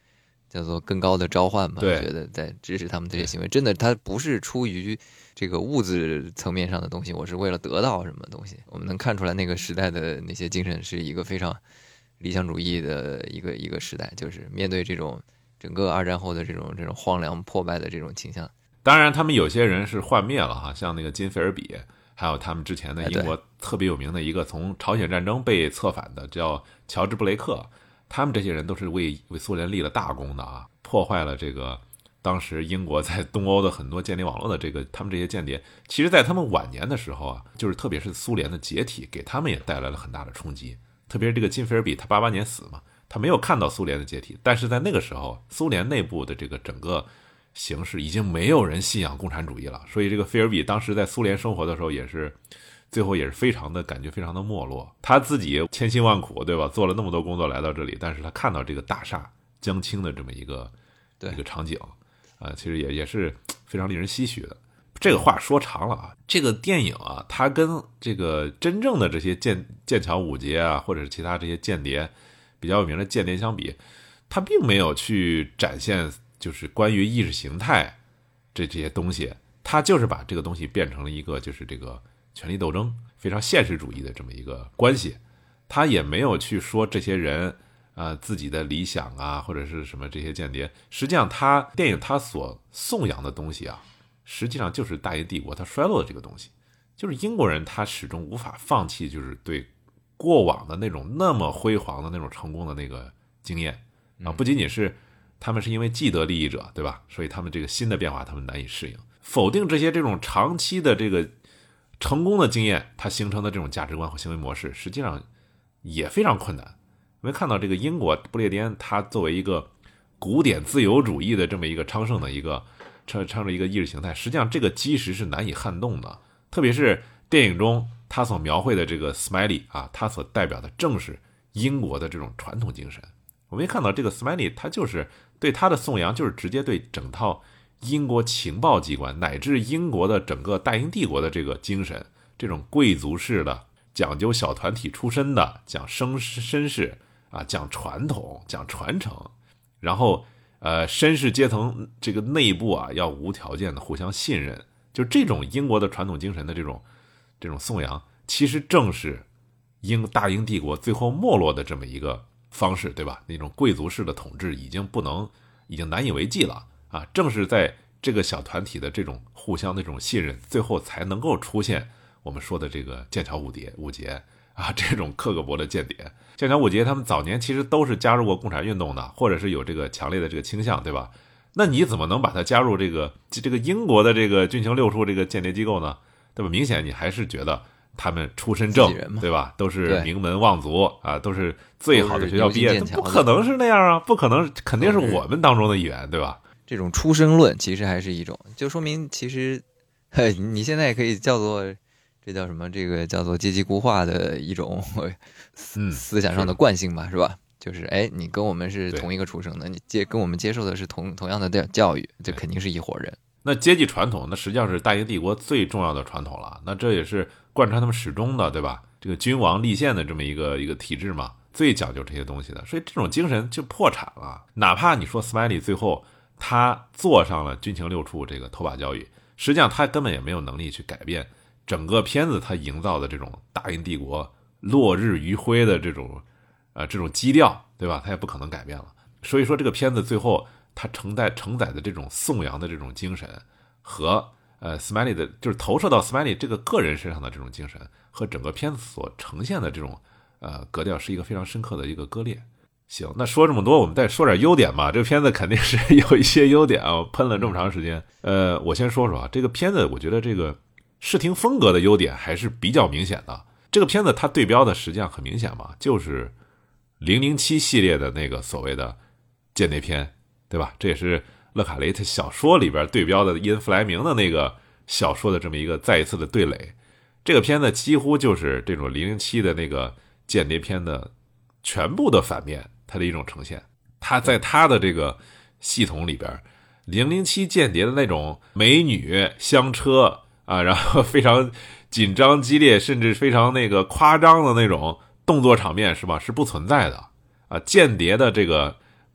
叫做更高的召唤吧。 对我觉得在支持他们这些行为，真的他不是出于这个物质层面上的东西，我是为了得到什么东西。我们能看出来那个时代的那些精神是一个非常理想主义的一个时代，就是面对这种整个二战后的这种荒凉破败的这种倾向。 当然他们有些人是幻灭了哈，像那个金菲尔比，还有他们之前的英国特别有名的一个从朝鲜战争被策反的叫乔治布雷克，他们这些人都是为苏联立了大功的啊，破坏了这个当时英国在东欧的很多间谍网络的这个他们这些间谍，其实在他们晚年的时候啊，就是特别是苏联的解体给他们也带来了很大的冲击，特别是这个金菲尔比他88年死嘛，他没有看到苏联的解体，但是在那个时候苏联内部的这个整个形势已经没有人信仰共产主义了，所以这个菲尔比当时在苏联生活的时候也是最后也是非常的感觉非常的没落，他自己千辛万苦对吧，做了那么多工作来到这里，但是他看到这个大厦将倾的这么一个场景其实也是非常令人唏嘘的。这个话说长了啊，这个电影啊，它跟这个真正的这些剑桥五杰啊，或者是其他这些间谍比较有名的间谍相比，它并没有去展现就是关于意识形态这些东西，它就是把这个东西变成了一个就是这个权力斗争非常现实主义的这么一个关系，他也没有去说这些人自己的理想啊或者是什么这些间谍，实际上电影他所颂扬的东西啊，实际上就是大英帝国它衰落的这个东西，就是英国人他始终无法放弃就是对过往的那种那么辉煌的那种成功的那个经验啊，不仅仅是他们是因为既得利益者对吧，所以他们这个新的变化他们难以适应，否定这些这种长期的这个成功的经验它形成的这种价值观和行为模式实际上也非常困难。我们看到这个英国不列颠它作为一个古典自由主义的这么一个昌盛的一个唱着一个意识形态，实际上这个基石是难以撼动的，特别是电影中他所描绘的这个 Smiley 啊，他所代表的正是英国的这种传统精神。我们也看到这个 Smiley 他就是对他的颂扬就是直接对整套英国情报机关乃至英国的整个大英帝国的这个精神，这种贵族式的讲究小团体出身的讲绅士啊，讲传统讲传承，然后绅士阶层这个内部啊要无条件的互相信任，就这种英国的传统精神的这种颂扬，其实正是大英帝国最后没落的这么一个方式，对吧？那种贵族式的统治已经难以为继了啊！正是在这个小团体的这种互相的这种信任，最后才能够出现我们说的这个剑桥五杰啊，这种克格勃的间谍。剑桥五杰他们早年其实都是加入过共产运动的，或者是有这个强烈的这个倾向，对吧？那你怎么能把它加入这个英国的这个军情六处这个间谍机构呢？对吧？明显你还是觉得他们出身正，对吧？都是名门望族啊，都是最好的学校毕业，不可能是那样啊，不可能，肯定是我们当中的一员，对吧？ 这种出生论其实还是一种，就说明其实你现在也可以叫做这叫什么？这个叫做阶级固化的一种思想上的惯性吧，是吧？就是你跟我们是同一个出生的，你跟我们接受的是同样的教育，这肯定是一伙人。 那阶级传统，那实际上是大英帝国最重要的传统了。那这也是贯穿他们始终的，对吧？这个君王立宪的这么一个体制嘛，最讲究这些东西的。所以这种精神就破产了。哪怕你说 Smiley 最后他坐上了军情六处这个头把交椅，实际上他根本也没有能力去改变整个片子他营造的这种大英帝国落日余晖的这种基调，对吧？他也不可能改变了。所以说这个片子最后它承载的这种颂扬的这种精神和Smiley 的就是投射到 Smiley 这个个人身上的这种精神和整个片子所呈现的这种格调是一个非常深刻的一个割裂。行，那说这么多我们再说点优点吧。这个片子肯定是有一些优点啊，喷了这么长时间。我先说说啊，这个片子我觉得这个视听风格的优点还是比较明显的。这个片子它对标的实际上很明显嘛，就是007系列的那个所谓的间谍片，对吧？这也是勒卡雷特小说里边对标的伊恩·弗莱明的那个小说的这么一个再一次的对垒。这个片子几乎就是这种007的那个间谍片的全部的反面，它的一种呈现。它在它的这个系统里边，007间谍的那种美女香车啊，然后非常紧张激烈，甚至非常那个夸张的那种动作场面，是吧？是不存在的啊。间谍的这个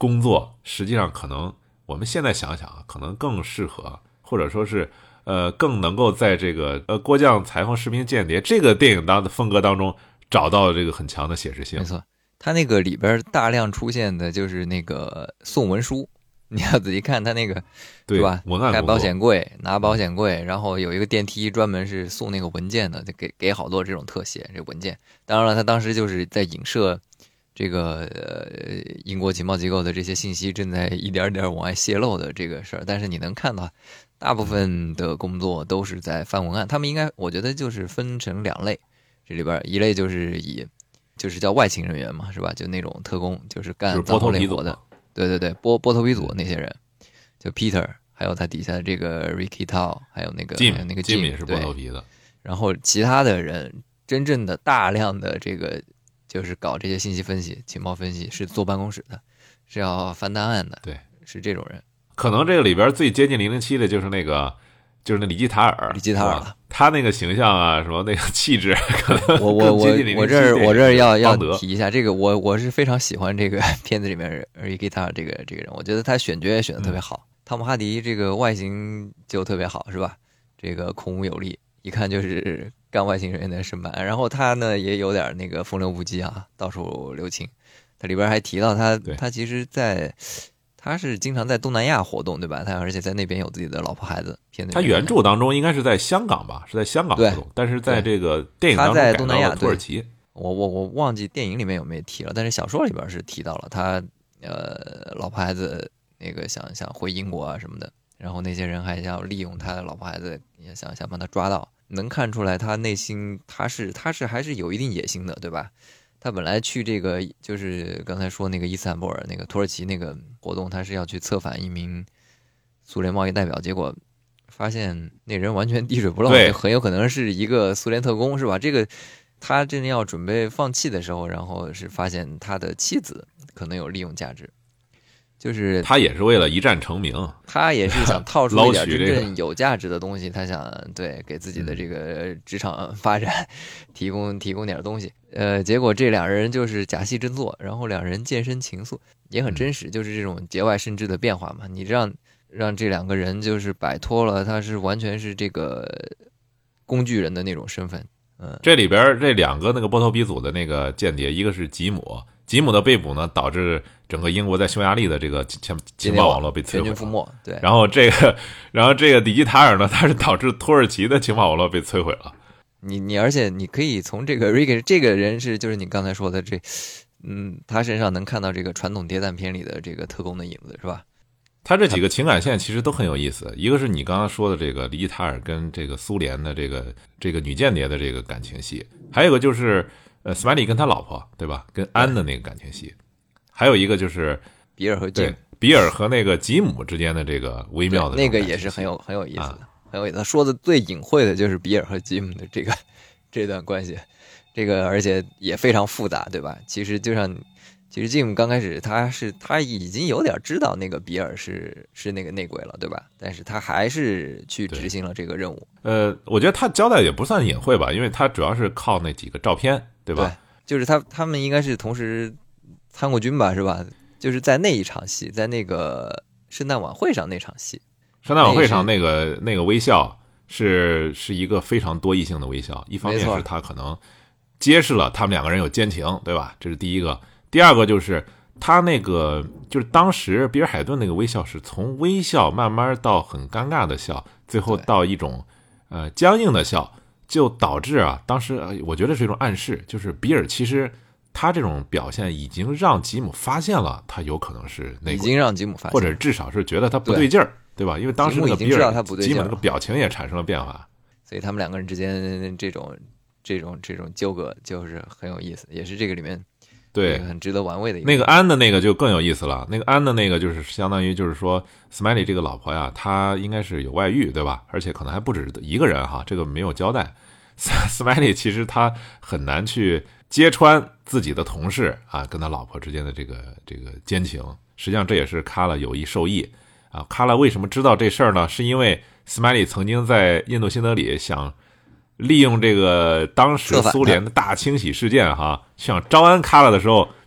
工作，实际上可能我们现在想想啊，可能更适合，或者说是更能够在这个郭将裁缝士兵间谍这个电影的风格当中找到这个很强的写实性。 没错，他那个里边大量出现的就是那个送文书，你要仔细看他那个， 对是吧？ 文案开保险柜，拿保险柜，然后有一个电梯专门是送那个文件的，就给好多这种特写，这个文件。当然了，他当时就是在影射这个英国情报机构的这些信息正在一点点往外泄露的这个事儿，但是你能看到，大部分的工作都是在翻文案。他们应该，我觉得就是分成2类，这里边一类就是叫外勤人员嘛，是吧？就那种特工，就是干脏活累活的。对，波头皮组那些人，就 Peter， 还有他底下的这个 Ricky Tao， 还有那个 Jim 也是波头皮的。 然后其他的人，真正的大量的这个就是搞这些信息分析、情报分析，是坐办公室的，是要翻档案的。 对， 是这种人。 可能这个里边最接近007的就是那李基塔尔，他那个形象啊，什么那个气质，可能我这儿要提一下这个，我是非常喜欢这个片子里面Ricky Tao这个人，我觉得他选角也选的特别好。汤姆哈迪这个外形就特别好，是吧？这个孔武有力，一看就是干外星人员的身板。然后他呢也有点那个风流不羁啊，到处留情。他里边还提到他其实他是经常在东南亚活动，对吧？他而且在那边有自己的老婆孩子。 他原著当中应该是在香港吧，是在香港活动，但是在这个电影当中他在东南亚土耳其。 我忘记电影里面有没有提了，但是小说里边是提到了他老婆孩子那个想回英国啊什么的，然后那些人还要利用他的老婆孩子，也想把他抓到。能看出来他内心他是还是有一定野心的，对吧？他本来去这个就是刚才说那个伊斯坦布尔那个土耳其那个活动，他是要去策反一名苏联贸易代表，结果发现那人完全滴水不漏，很有可能是一个苏联特工，是吧？这个他真的要准备放弃的时候，然后是发现他的妻子可能有利用价值，就是他也是为了一战成名， 他也是想套出一点真正有价值的东西，他想给自己的这个职场发展提供点东西。结果这两人就是假戏真做，然后两人渐生情愫，也很真实，就是这种节外生枝的变化嘛。你让这两个人就是摆脱了他是完全是这个工具人的那种身份。 这里边这两个那个波头鼻祖的那个间谍，一个是吉姆的被捕呢，导致整个英国在匈牙利的这个情报网络被摧毁了， 全军覆没。对， 然后这个迪基塔尔呢，他是导致土耳其的情报网络被摧毁了。 而且你可以从这个 Rick 这个人就是你刚才说的他身上能看到这个传统谍战片里的这个特工的影子，是吧？ 他这几个情感线其实都很有意思，一个是你刚刚说的这个迪基塔尔跟这个苏联的这个女间谍的这个感情戏，还有一个就是斯麦利跟他老婆，对吧？跟安的那个感情戏，还有一个就是比尔和那个吉姆之间的这个微妙的那个也是很有意思的。很有意思，他说的最隐晦的就是比尔和吉姆的这段关系，这个而且也非常复杂，对吧？其实吉姆刚开始他已经有点知道那个比尔是那个内鬼了，对吧？但是他还是去执行了这个任务。 我觉得他交代也不算隐晦吧，因为他主要是靠那几个照片，对吧？ 对，就是他们应该是同时参过军吧，是吧？就是在那一场戏，在那个圣诞晚会上那场戏。 圣诞晚会上那个微笑是一个非常多异性的微笑，一方面是他可能揭示了他们两个人有奸情，对吧？这是第一个。第二个就是他那个就是当时比尔海顿那个微笑是从微笑慢慢到很尴尬的笑，最后到一种僵硬的笑，就导致当时我觉得是一种暗示，就是比尔其实他这种表现已经让吉姆发现了他有可能是内鬼， 已经让吉姆发现， 或者至少是觉得他不对劲儿。对吧？因为当时那个比尔基本这个表情也产生了变化， 所以他们两个人之间这种纠葛就是很有意思，也是这个里面对很值得玩味的一个。 那个安的那个就更有意思了，那个安的那个就是相当于就是说斯麦利这个老婆呀，她应该是有外遇，对吧？而且可能还不止一个人哈，这个没有交代。斯麦利其实他很难去揭穿自己的同事跟他老婆之间的这个奸情，实际上这也是卡拉有意受益。卡拉为什么知道这事儿呢？是因为斯麦利曾经在印度新德里想利用这个当时苏联的大清洗事件想招安卡拉的时候，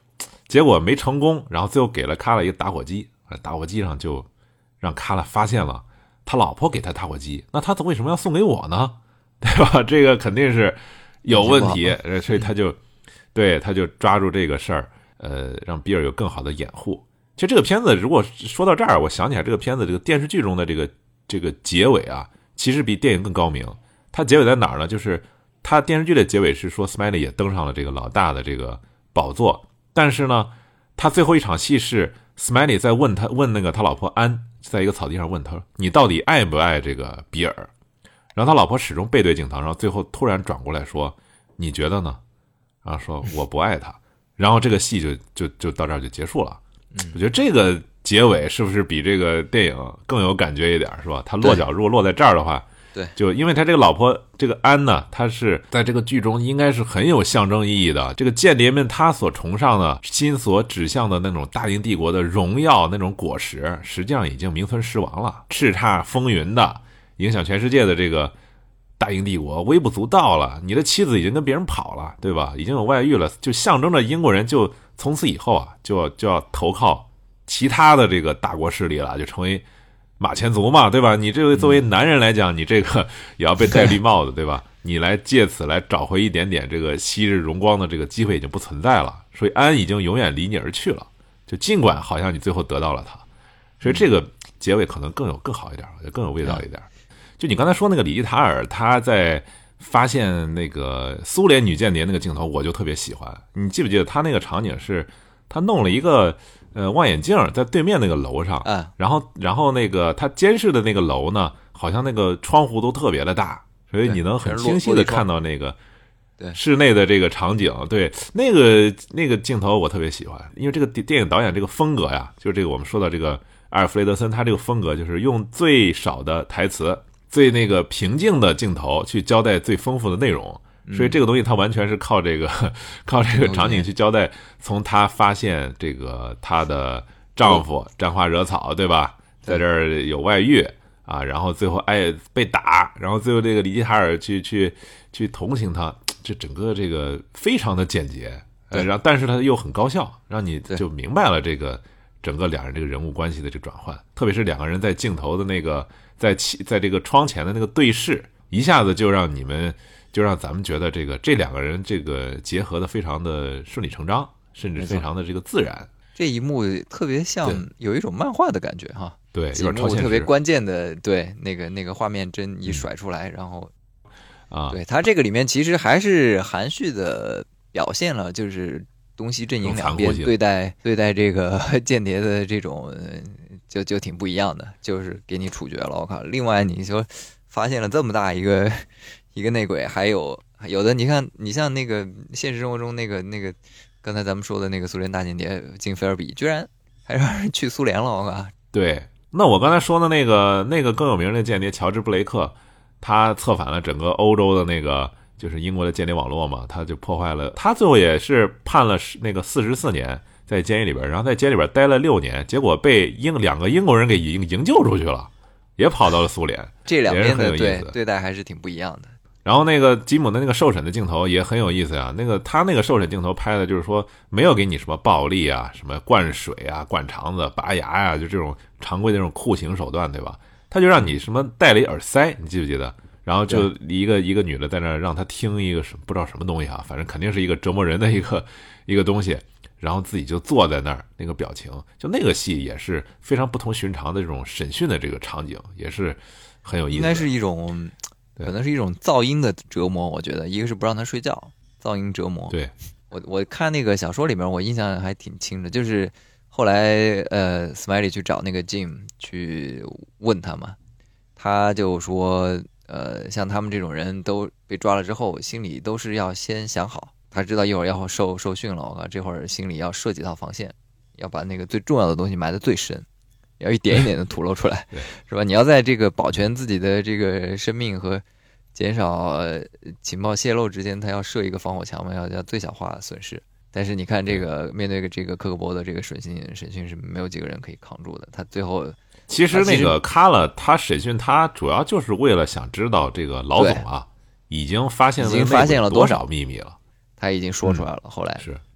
结果没成功，然后最后给了卡拉一个打火机，打火机上就让卡拉发现了他老婆给他打火机，那他为什么要送给我呢？对吧？这个肯定是有问题，所以他就抓住这个事儿，让比尔有更好的掩护。其实这个片子如果说到这儿，我想起来这个片子这个电视剧中的这个结尾啊，其实比电影更高明。它结尾在哪儿呢？就是它电视剧的结尾是说 Smiley 也登上了这个老大的这个宝座，但是呢，他最后一场戏是 Smiley 在问那个他老婆安，在一个草地上问他，你到底爱不爱这个比尔？然后他老婆始终背对镜头，然后最后突然转过来说，你觉得呢？然后说我不爱他，然后这个戏就到这儿就结束了。我觉得这个结尾是不是比这个电影更有感觉一点，是吧？他落脚如果落在这儿的话， 对， 就因为他这个老婆这个安呢，他是在这个剧中应该是很有象征意义的。这个间谍们他所崇尚的心所指向的那种大英帝国的荣耀那种果实，实际上已经名存实亡了，叱咤风云的影响全世界的这个大英帝国微不足道了。你的妻子已经跟别人跑了，对吧？已经有外遇了，就象征着英国人就从此以后啊，就要投靠其他的这个大国势力了，就成为马前卒嘛，对吧？你这个作为男人来讲，你这个也要被戴绿帽子，对吧？你来借此来找回一点点这个昔日荣光的这个机会已经不存在了，所以安已经永远离你而去了。就尽管好像你最后得到了他，所以这个结尾可能更好一点，更有味道一点。就你刚才说那个里基塔尔，他在发现那个苏联女间谍那个镜头，我就特别喜欢。你记不记得他那个场景是，他弄了一个望远镜在对面那个楼上，然后那个他监视的那个楼呢，好像那个窗户都特别的大，所以你能很清晰的看到那个室内的这个场景。对，那个镜头我特别喜欢，因为这个电影导演这个风格呀，就是这个我们说到这个阿尔弗雷德森，他这个风格就是用最少的台词，最那个平静的镜头去交代最丰富的内容。所以这个东西它完全是靠这个场景去交代，从她发现这个她的丈夫沾花惹草，对吧？在这儿有外遇啊，然后最后被打，然后最后这个里基塔尔去同情他，这整个这个非常的简洁，然后但是他又很高效，让你就明白了这个整个两人这个人物关系的这个转换，特别是两个人在镜头的那个在这个窗前的那个对视，一下子就让咱们觉得这两个人这个结合的非常的顺理成章，甚至非常的这个自然。 这一幕特别像有一种漫画的感觉哈， 对，有点超现实， 特别关键的，对，那个画面针一甩出来，然后对他这个里面其实还是含蓄的表现了，就是东西阵营两边对待这个间谍的这种就挺不一样的，就是给你处决了，我靠！另外你说发现了这么大一个内鬼，还有的你看，你像那个现实生活中那个刚才咱们说的那个苏联大间谍金菲尔比，居然还让人去苏联了，我靠！对， 那我刚才说的那个更有名的间谍乔治布雷克，他策反了整个欧洲的那个就是英国的间谍网络嘛，他就破坏了，他最后也是判了那个44年在监狱里边，然后在监狱里边待了6年，结果被2个英国人给营救出去了，也跑到了苏联。 这两边的对待还是挺不一样的。 然后那个吉姆的那个受审的镜头也很有意思呀，他那个受审镜头拍的就是说没有给你什么暴力啊，什么灌水啊、灌肠子、拔牙呀，就这种常规的这种酷刑手段，对吧？他就让你什么戴了一耳塞，你记不记得？然后就一个女的在那让他听一个不知道什么东西啊，反正肯定是一个折磨人的一个东西，然后自己就坐在那儿，那个表情，就那个戏也是非常不同寻常的这种审讯的这个场景，也是很有意思的。 应该是一种可能是一种噪音的折磨，我觉得一个是不让他睡觉，噪音折磨。 对， 我看那个小说里面，我印象还挺清的，就是后来Smiley 去找那个 Jim 去问他嘛，他就说像他们这种人都被抓了之后，心里都是要先想好，他知道一会儿要受训了，我靠，这会儿心里要设几套防线，要把那个最重要的东西埋得最深。要一点一点的吐露出来，是吧？你要在这个保全自己的这个生命和减少情报泄露之间，他要设一个防火墙嘛，要最小化损失。但是你看这个面对这个科克伯的这个审讯是没有几个人可以扛住的。他最后其实那个卡了，他审讯他主要就是为了想知道这个老总啊已经发现了多少秘密了， 他已经说出来了。后来是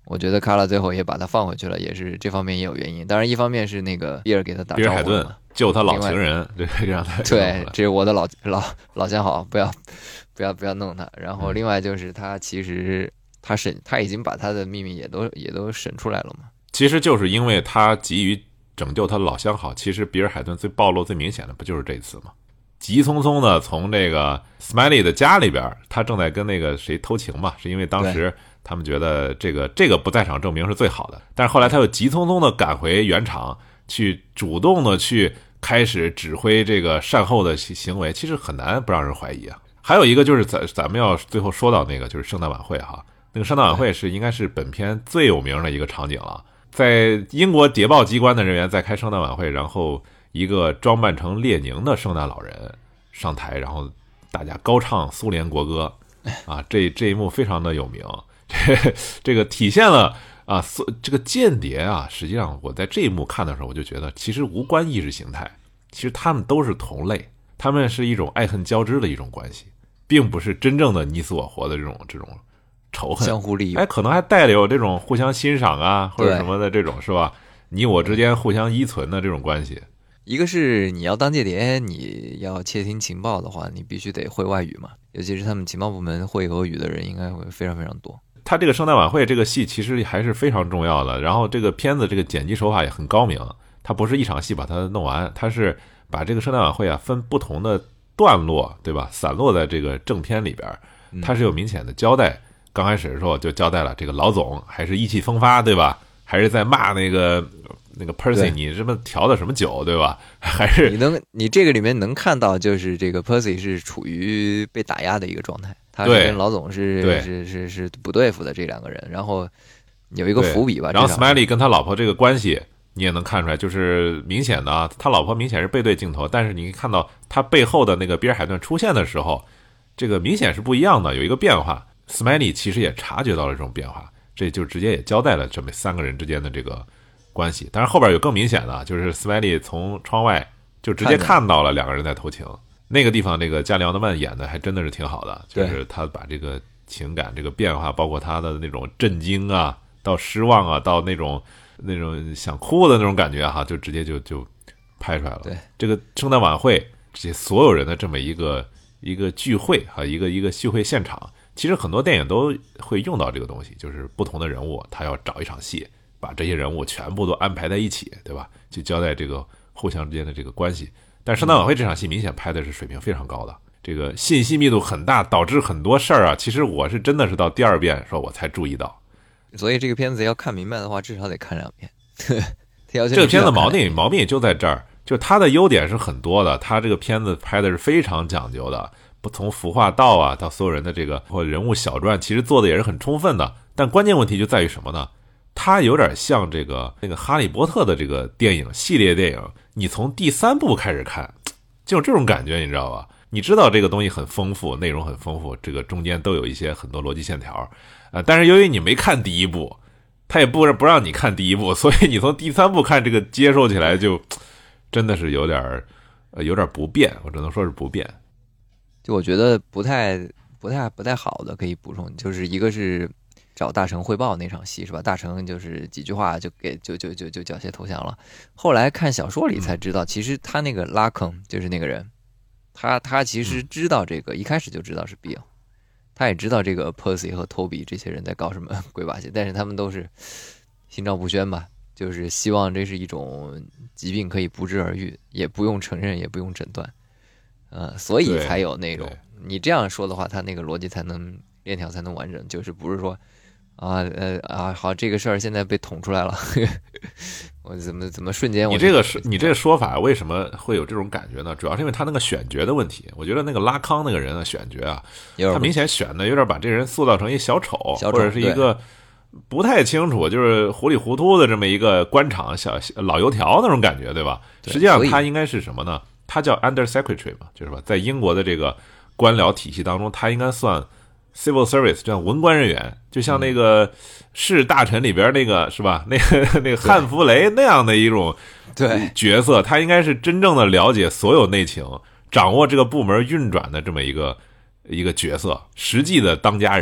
我觉得卡拉最后也把他放回去了，也是这方面也有原因。当然，一方面是那个比尔给他打招呼， 比尔海顿救他老情人，对，让他对，这是我的老相好，不要弄他。然后另外就是他其实他已经把他的秘密也都审出来了嘛。 其实就是因为他急于拯救他的老相好，其实比尔海顿暴露最明显的不就是这次吗？急匆匆的从这个 Smiley 的家里边，他正在跟那个谁偷情嘛，是因为当时他们觉得这个不在场证明是最好的，但是后来他又急匆匆的赶回原厂，去主动的去开始指挥这个善后的行为，其实很难不让人怀疑啊。还有一个就是咱们要最后说到那个就是圣诞晚会哈，那个圣诞晚会应该是本片最有名的一个场景了，在英国谍报机关的人员在开圣诞晚会，然后一个装扮成列宁的圣诞老人上台，然后大家高唱苏联国歌啊，这一幕非常的有名，这个体现了啊，这个间谍啊，实际上我在这一幕看的时候，我就觉得其实无关意识形态，其实他们都是同类，他们是一种爱恨交织的一种关系，并不是真正的你死我活的这种仇恨， 相互利用， 可能还带有这种互相欣赏啊或者什么的这种是吧？你我之间互相依存的这种关系。 一个是你要当间谍，你要窃听情报的话，你必须得会外语嘛，尤其是他们情报部门会俄语的人应该会非常非常多。 他这个圣诞晚会这个戏其实还是非常重要的，然后这个片子这个剪辑手法也很高明，他不是一场戏把它弄完，他是把这个圣诞晚会啊分不同的段落，对吧？散落在这个正片里边，他是有明显的交代。刚开始的时候就交代了这个老总还是意气风发，对吧？还是在骂那个 Percy 你这么调的什么酒，对吧？还是你这个里面能看到，就是这个 Percy 是处于被打压的一个状态，他是跟老总是不对付的这两个人，然后有一个伏笔吧。 然后 Smiley 跟他老婆这个关系你也能看出来，就是明显的啊，他老婆明显是背对镜头，但是你看到他背后的那个比尔海顿出现的时候，这个明显是不一样的，有一个变化。Smiley 其实也察觉到了这种变化，这就直接也交代了这么三个人之间的这个关系。当然后边有更明显的，就是 Smiley 从窗外就直接看到了两个人在偷情，那个地方这个加里奥德曼演的还真的是挺好的，就是他把这个情感这个变化，包括他的那种震惊啊，到失望啊，到那种想哭的那种感觉哈，就直接就拍出来了。 对， 这个圣诞晚会这些所有人的这么一个聚会哈，一个聚会现场。其实很多电影都会用到这个东西，就是不同的人物他要找一场戏，把这些人物全部都安排在一起，对吧？去交代这个互相之间的这个关系。但圣诞晚会这场戏明显拍的是水平非常高的，这个信息密度很大，导致很多事儿啊，其实我是真的是到第二遍说我才注意到。 所以这个片子要看明白的话，至少得看2遍。 这个片子毛病也就在这儿，就它的优点是很多的，它这个片子拍的是非常讲究的。不从服化道啊到所有人的这个或人物小传，其实做的也是很充分的。但关键问题就在于什么呢？它有点像那个哈利波特的这个电影系列电影，你从第3部开始看，就有这种感觉，你知道吧？你知道这个东西很丰富，内容很丰富，这个中间都有一些很多逻辑线条，但是由于你没看第1部，他也不让你看第1部，所以你从第3部看这个接受起来就真的是有点不便，我只能说是不便。 就我觉得不太好的可以补充，就是一个是找大成汇报那场戏是吧？大成就是几句话就缴械投降了。后来看小说里才知道，其实他那个拉坑就是那个人，他其实知道这个，一开始就知道是 Bill， 他也知道这个 Percy 和 Toby 这些人在搞什么鬼把戏，但是他们都是心照不宣吧，就是希望这是一种疾病可以不治而愈，也不用承认，也不用诊断。所以才有那种你这样说的话，他那个逻辑链条才能完整，就是不是说好这个事儿现在被捅出来了，我怎么瞬间你这个说法为什么会有这种感觉呢？主要是因为他那个选角的问题。我觉得那个拉康那个人的选角啊，他明显选的有点把这人塑造成一小丑或者是一个不太清楚，就是糊里糊涂的这么一个官场小老油条那种感觉，对吧？实际上他应该是什么呢？他叫 Under Secretary 嘛，就是吧，在英国的这个官僚体系当中，他应该算 Civil Service 这样文官人员，就像那个士大臣里边那个是吧，那个汉弗雷那样的一种角色，他应该是真正的了解所有内情，掌握这个部门运转的这么一个角色，实际的当家人。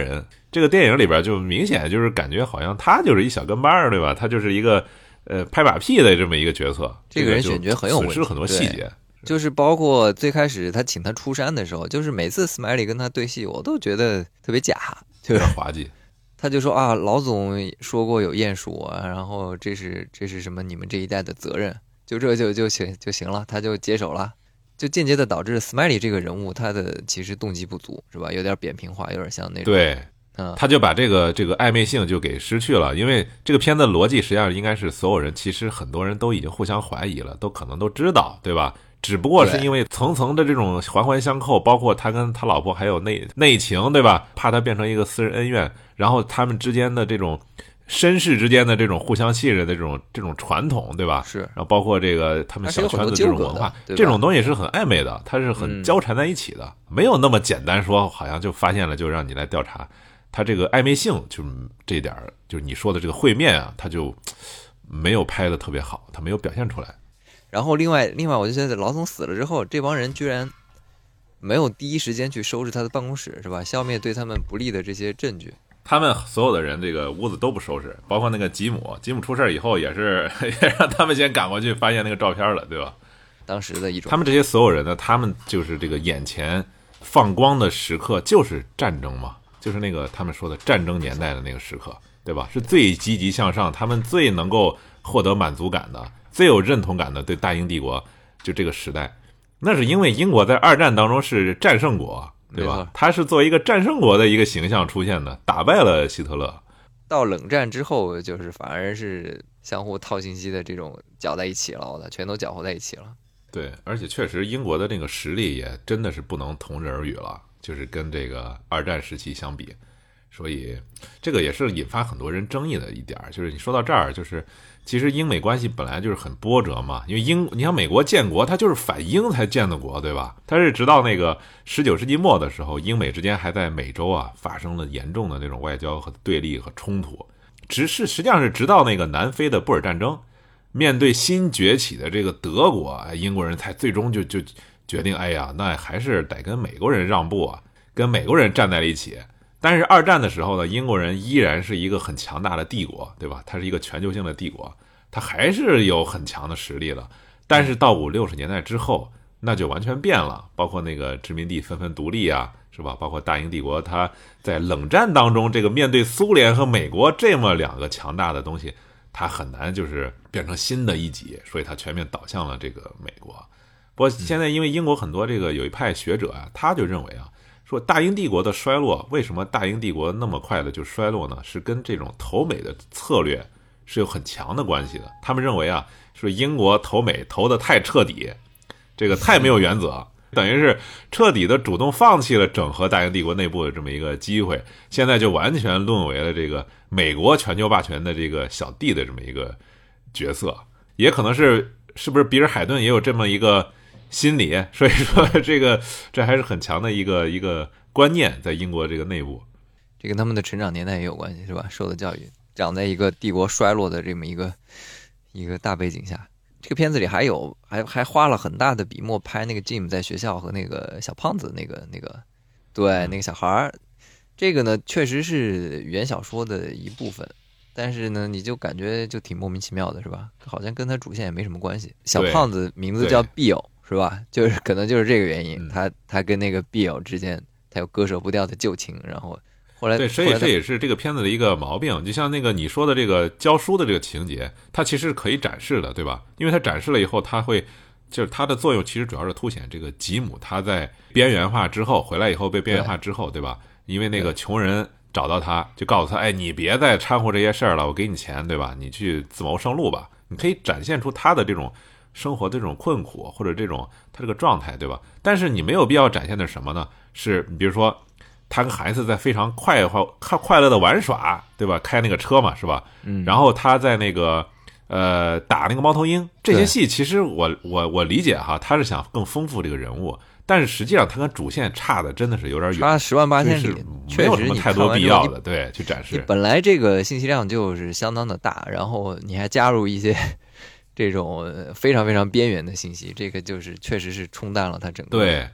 这个电影里边就明显就是感觉好像他就是一小跟班儿，对吧？他就是一个拍马屁的这么一个角色。 这个人选角很有问题， 损失很多细节。 就是包括最开始他请他出山的时候，就是每次 Smiley 跟他对戏，我都觉得特别假， 有点滑稽。 他就说啊，老总说过有鼹鼠啊，然后这是什么你们这一代的责任，就这就行了，他就接手了，就间接的导致 Smiley 这个人物他的其实动机不足，是吧？有点扁平化，有点像那种对。他就把这个暧昧性就给失去了，因为这个片的逻辑实际上应该是所有人其实很多人都已经互相怀疑了，都可能都知道，对吧？只不过是因为层层的这种环环相扣，包括他跟他老婆还有内情，对吧？怕他变成一个私人恩怨，然后他们之间的这种绅士之间的这种互相信任的这种传统，对吧？ 是。 然后包括这个他们小圈子这种文化，这种东西是很暧昧的，它是很交缠在一起的，没有那么简单说好像就发现了就让你来调查。他这个暧昧性就是这一点，就是你说的这个会面啊，他就没有拍的特别好，他没有表现出来。 然后另外我就觉得老总死了之后，这帮人居然没有第一时间去收拾他的办公室，是吧？消灭对他们不利的这些证据。 他们所有的人这个屋子都不收拾，包括那个吉姆出事以后也让他们先赶过去发现那个照片了，对吧？ 当时的一种， 他们这些所有人呢，他们就是这个眼前放光的时刻就是战争嘛。就是那个他们说的战争年代的那个时刻，对吧？是最积极向上，他们最能够获得满足感的，最有认同感的，对大英帝国就这个时代，那是因为英国在二战当中是战胜国，对吧？他是作为一个战胜国的一个形象出现的，打败了希特勒。 到冷战之后，就是反而是相互套信息的这种搅在一起了，全都搅和在一起了。 对，而且确实英国的那个实力也真的是不能同日而语了。就是跟这个二战时期相比，所以这个也是引发很多人争议的一点。就是你说到这儿，就是其实英美关系本来就是很波折嘛，因为你像美国建国，它就是反英才建的国，对吧？它是直到那个19世纪末的时候，英美之间还在美洲啊发生了严重的那种外交和对立和冲突，实际上是直到那个南非的布尔战争，面对新崛起的这个德国，英国人才最终就决定，哎呀，那还是得跟美国人让步啊，跟美国人站在了一起。但是二战的时候呢，英国人依然是一个很强大的帝国，对吧？它是一个全球性的帝国，它还是有很强的实力的。但是到50、60年代之后，那就完全变了，包括那个殖民地纷纷独立啊，是吧？包括大英帝国，它在冷战当中，这个面对苏联和美国这么两个强大的东西，它很难就是变成新的一极，所以它全面倒向了这个美国。不过现在因为英国很多这个有一派学者啊，他就认为啊，说大英帝国的衰落，为什么大英帝国那么快的就衰落呢？是跟这种投美的策略是有很强的关系的。他们认为啊，是英国投美投的太彻底，这个太没有原则，等于是彻底的主动放弃了整合大英帝国内部的这么一个机会，现在就完全沦为了这个美国全球霸权的这个小弟的这么一个角色。也可能是不是比尔海顿也有这么一个心理，所以说这还是很强的一个观念在英国这个内部。 这跟他们的成长年代也有关系，是吧？受的教育，长在一个帝国衰落的这么一个大背景下。这个片子里还花了很大的笔墨拍那个 Jim 在学校和那个小胖子那个对那个小孩儿，这个呢确实是原小说的一部分，但是呢你就感觉就挺莫名其妙的，是吧？好像跟他主线也没什么关系。小胖子名字叫 Bill， 是吧？就是可能就是这个原因，他跟那个 Bill 之间他有割舍不掉的旧情，然后后来对，所以这也是这个片子的一个毛病。就像那个你说的这个教书的这个情节，它其实可以展示的，对吧？因为它展示了以后，就是它的作用其实主要是凸显这个吉姆他在边缘化之后回来以后被边缘化之后，对吧？因为那个穷人找到他，就告诉他，哎，你别再掺和这些事儿了，我给你钱，对吧？你去自谋生路吧。你可以展现出他的这种生活的这种困苦，或者这种他这个状态，对吧？但是你没有必要展现的什么呢？是比如说他跟孩子在非常快乐的玩耍，对吧？开那个车嘛，是吧？然后他在那个打那个猫头鹰，这些戏其实我理解哈，他是想更丰富这个人物，但是实际上他跟主线差的真的是有点远， 差10万8千里， 没有什么太多必要的，对，去展示。 本来这个信息量就是相当的大，然后你还加入一些这种非常非常边缘的信息，这个就是确实是冲淡了它整个。 对，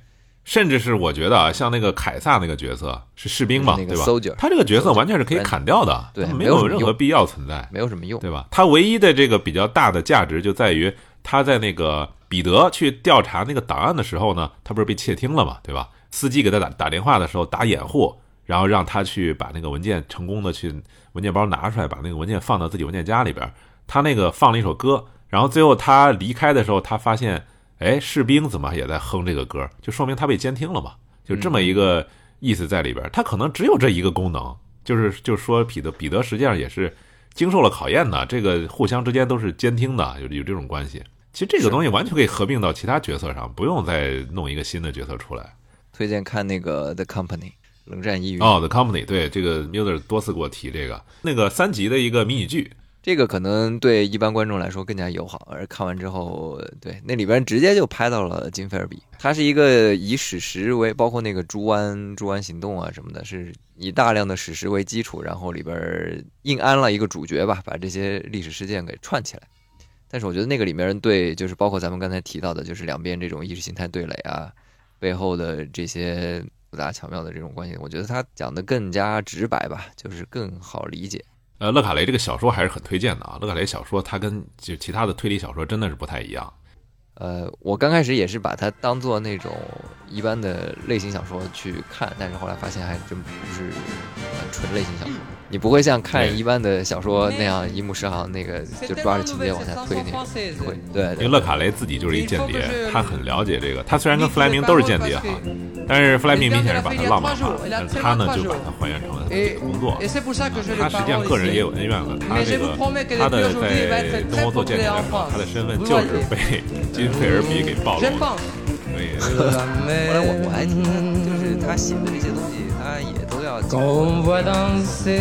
甚至是我觉得啊，像那个凯撒那个角色是士兵嘛，对吧？他这个角色完全是可以砍掉的， 对， 没有任何必要存在， 没有什么用， 对吧？他唯一的这个比较大的价值就在于他在那个彼得去调查那个档案的时候呢，他不是被窃听了嘛，对吧？司机给他打电话的时候打掩护，然后让他去把那个文件成功的去文件包拿出来，把那个文件放到自己文件夹里边。他那个放了一首歌，然后最后他离开的时候，他发现，哎，士兵怎么也在哼这个歌，就说明他被监听了嘛，就这么一个意思在里边。他可能只有这一个功能，就是说彼得实际上也是经受了考验的，这个互相之间都是监听的，有这种关系。其实这个东西完全可以合并到其他角色上，不用再弄一个新的角色出来。 推荐看那个 The Company 冷战异域。 The Company， 对，这个 Miller 多次给我提这个那个3集的一个迷你剧。 这个可能对一般观众来说更加友好，而看完之后，对那里边直接就拍到了金菲尔比。它是一个以史实为，包括那个猪湾行动啊什么的，是以大量的史实为基础，然后里边硬安了一个主角吧，把这些历史事件给串起来。但是我觉得那个里面对，就是包括咱们刚才提到的，就是两边这种意识形态对垒啊，背后的这些复杂巧妙的这种关系，我觉得他讲的更加直白吧，就是更好理解。 勒卡雷这个小说还是很推荐的啊。勒卡雷小说它跟就其他的推理小说真的是不太一样。 我刚开始也是把它当做那种一般的类型小说去看，但是后来发现还真不是纯类型小说。你不会像看一般的小说那样一目十行，那个就抓着情节往下推那种。对， 因为勒卡雷自己就是一间谍，他很了解这个。他虽然跟弗莱明都是间谍哈，但是弗莱明明显是把他浪漫化了，但是他呢就把它还原成了他自己的工作。他实际上个人也有恩怨了，他的在中国做间谍的时候，他的身份就是被金菲尔比给暴露了。所以后来我还听他，就是他写的这些东西，他也都要经过大量的写。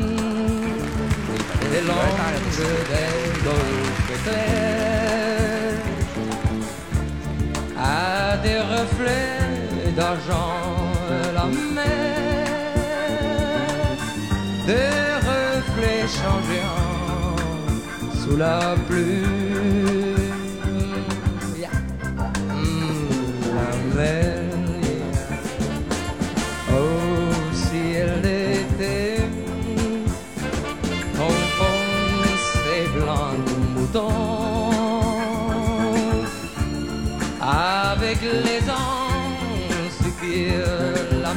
À des reflets d'argent la mer, des reflets changeants sous la pluie, la mer. Oh, si elle était enfoncée et blanc de mouton, avec les anges soupire la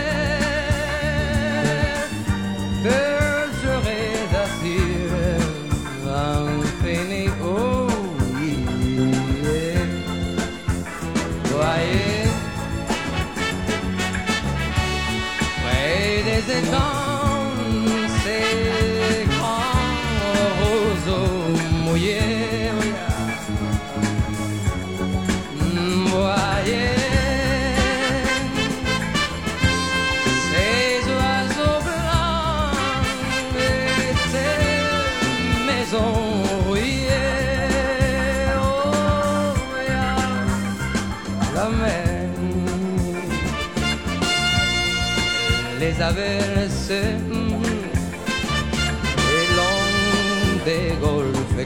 mer, que j'aurais d'assurer infini. Oh, yeah. Voyez, près des étangs, ces grands roseaux mouillés. Les averses et long des golfes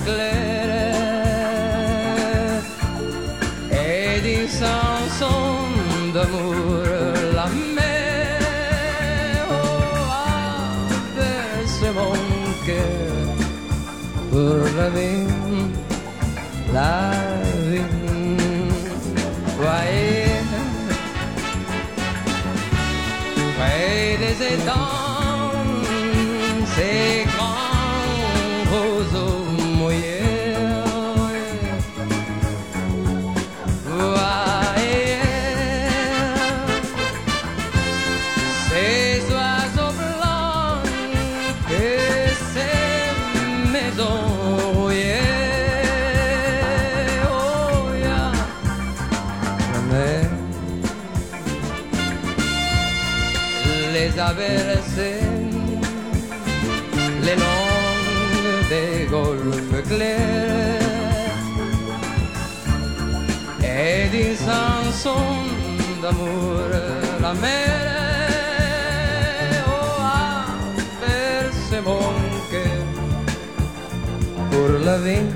clairs et des chansons d'amour la mer. Oh, averse mon cœur pour la vie, la vie. Voyez, près des étangs, ces grands roseaux mouillés. Voyez, ces oiseaux blancs et ces maisons rouillées. Oh, yeah, la mer. Les averses, les longues des golfes clairs et des chansons d'amour la mer. Oh, averse mon cœur pour la vie.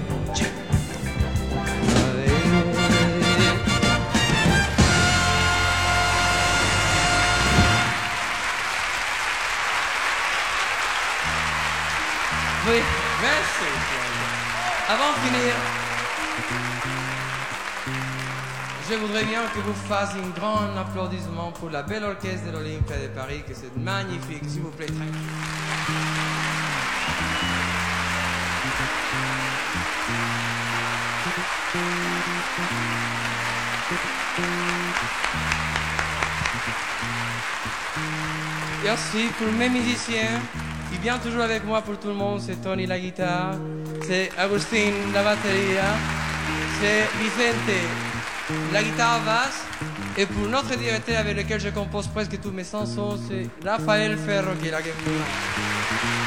Avant de finir, je voudrais bien que vous fassiez un grand applaudissement pour la belle orchestre de l'Olympia de Paris, que c'est magnifique, s'il vous plaît. Et aussi pour mes musiciens qui viennent toujours avec moi pour tout le monde, c'est Tony la guitare, c'est Agustin la batterie, c'est Vicente la guitare basse, et pour notre directeur avec lequel je compose presque tous mes chansons, c'est Raphaël Ferro qui est là avec moi.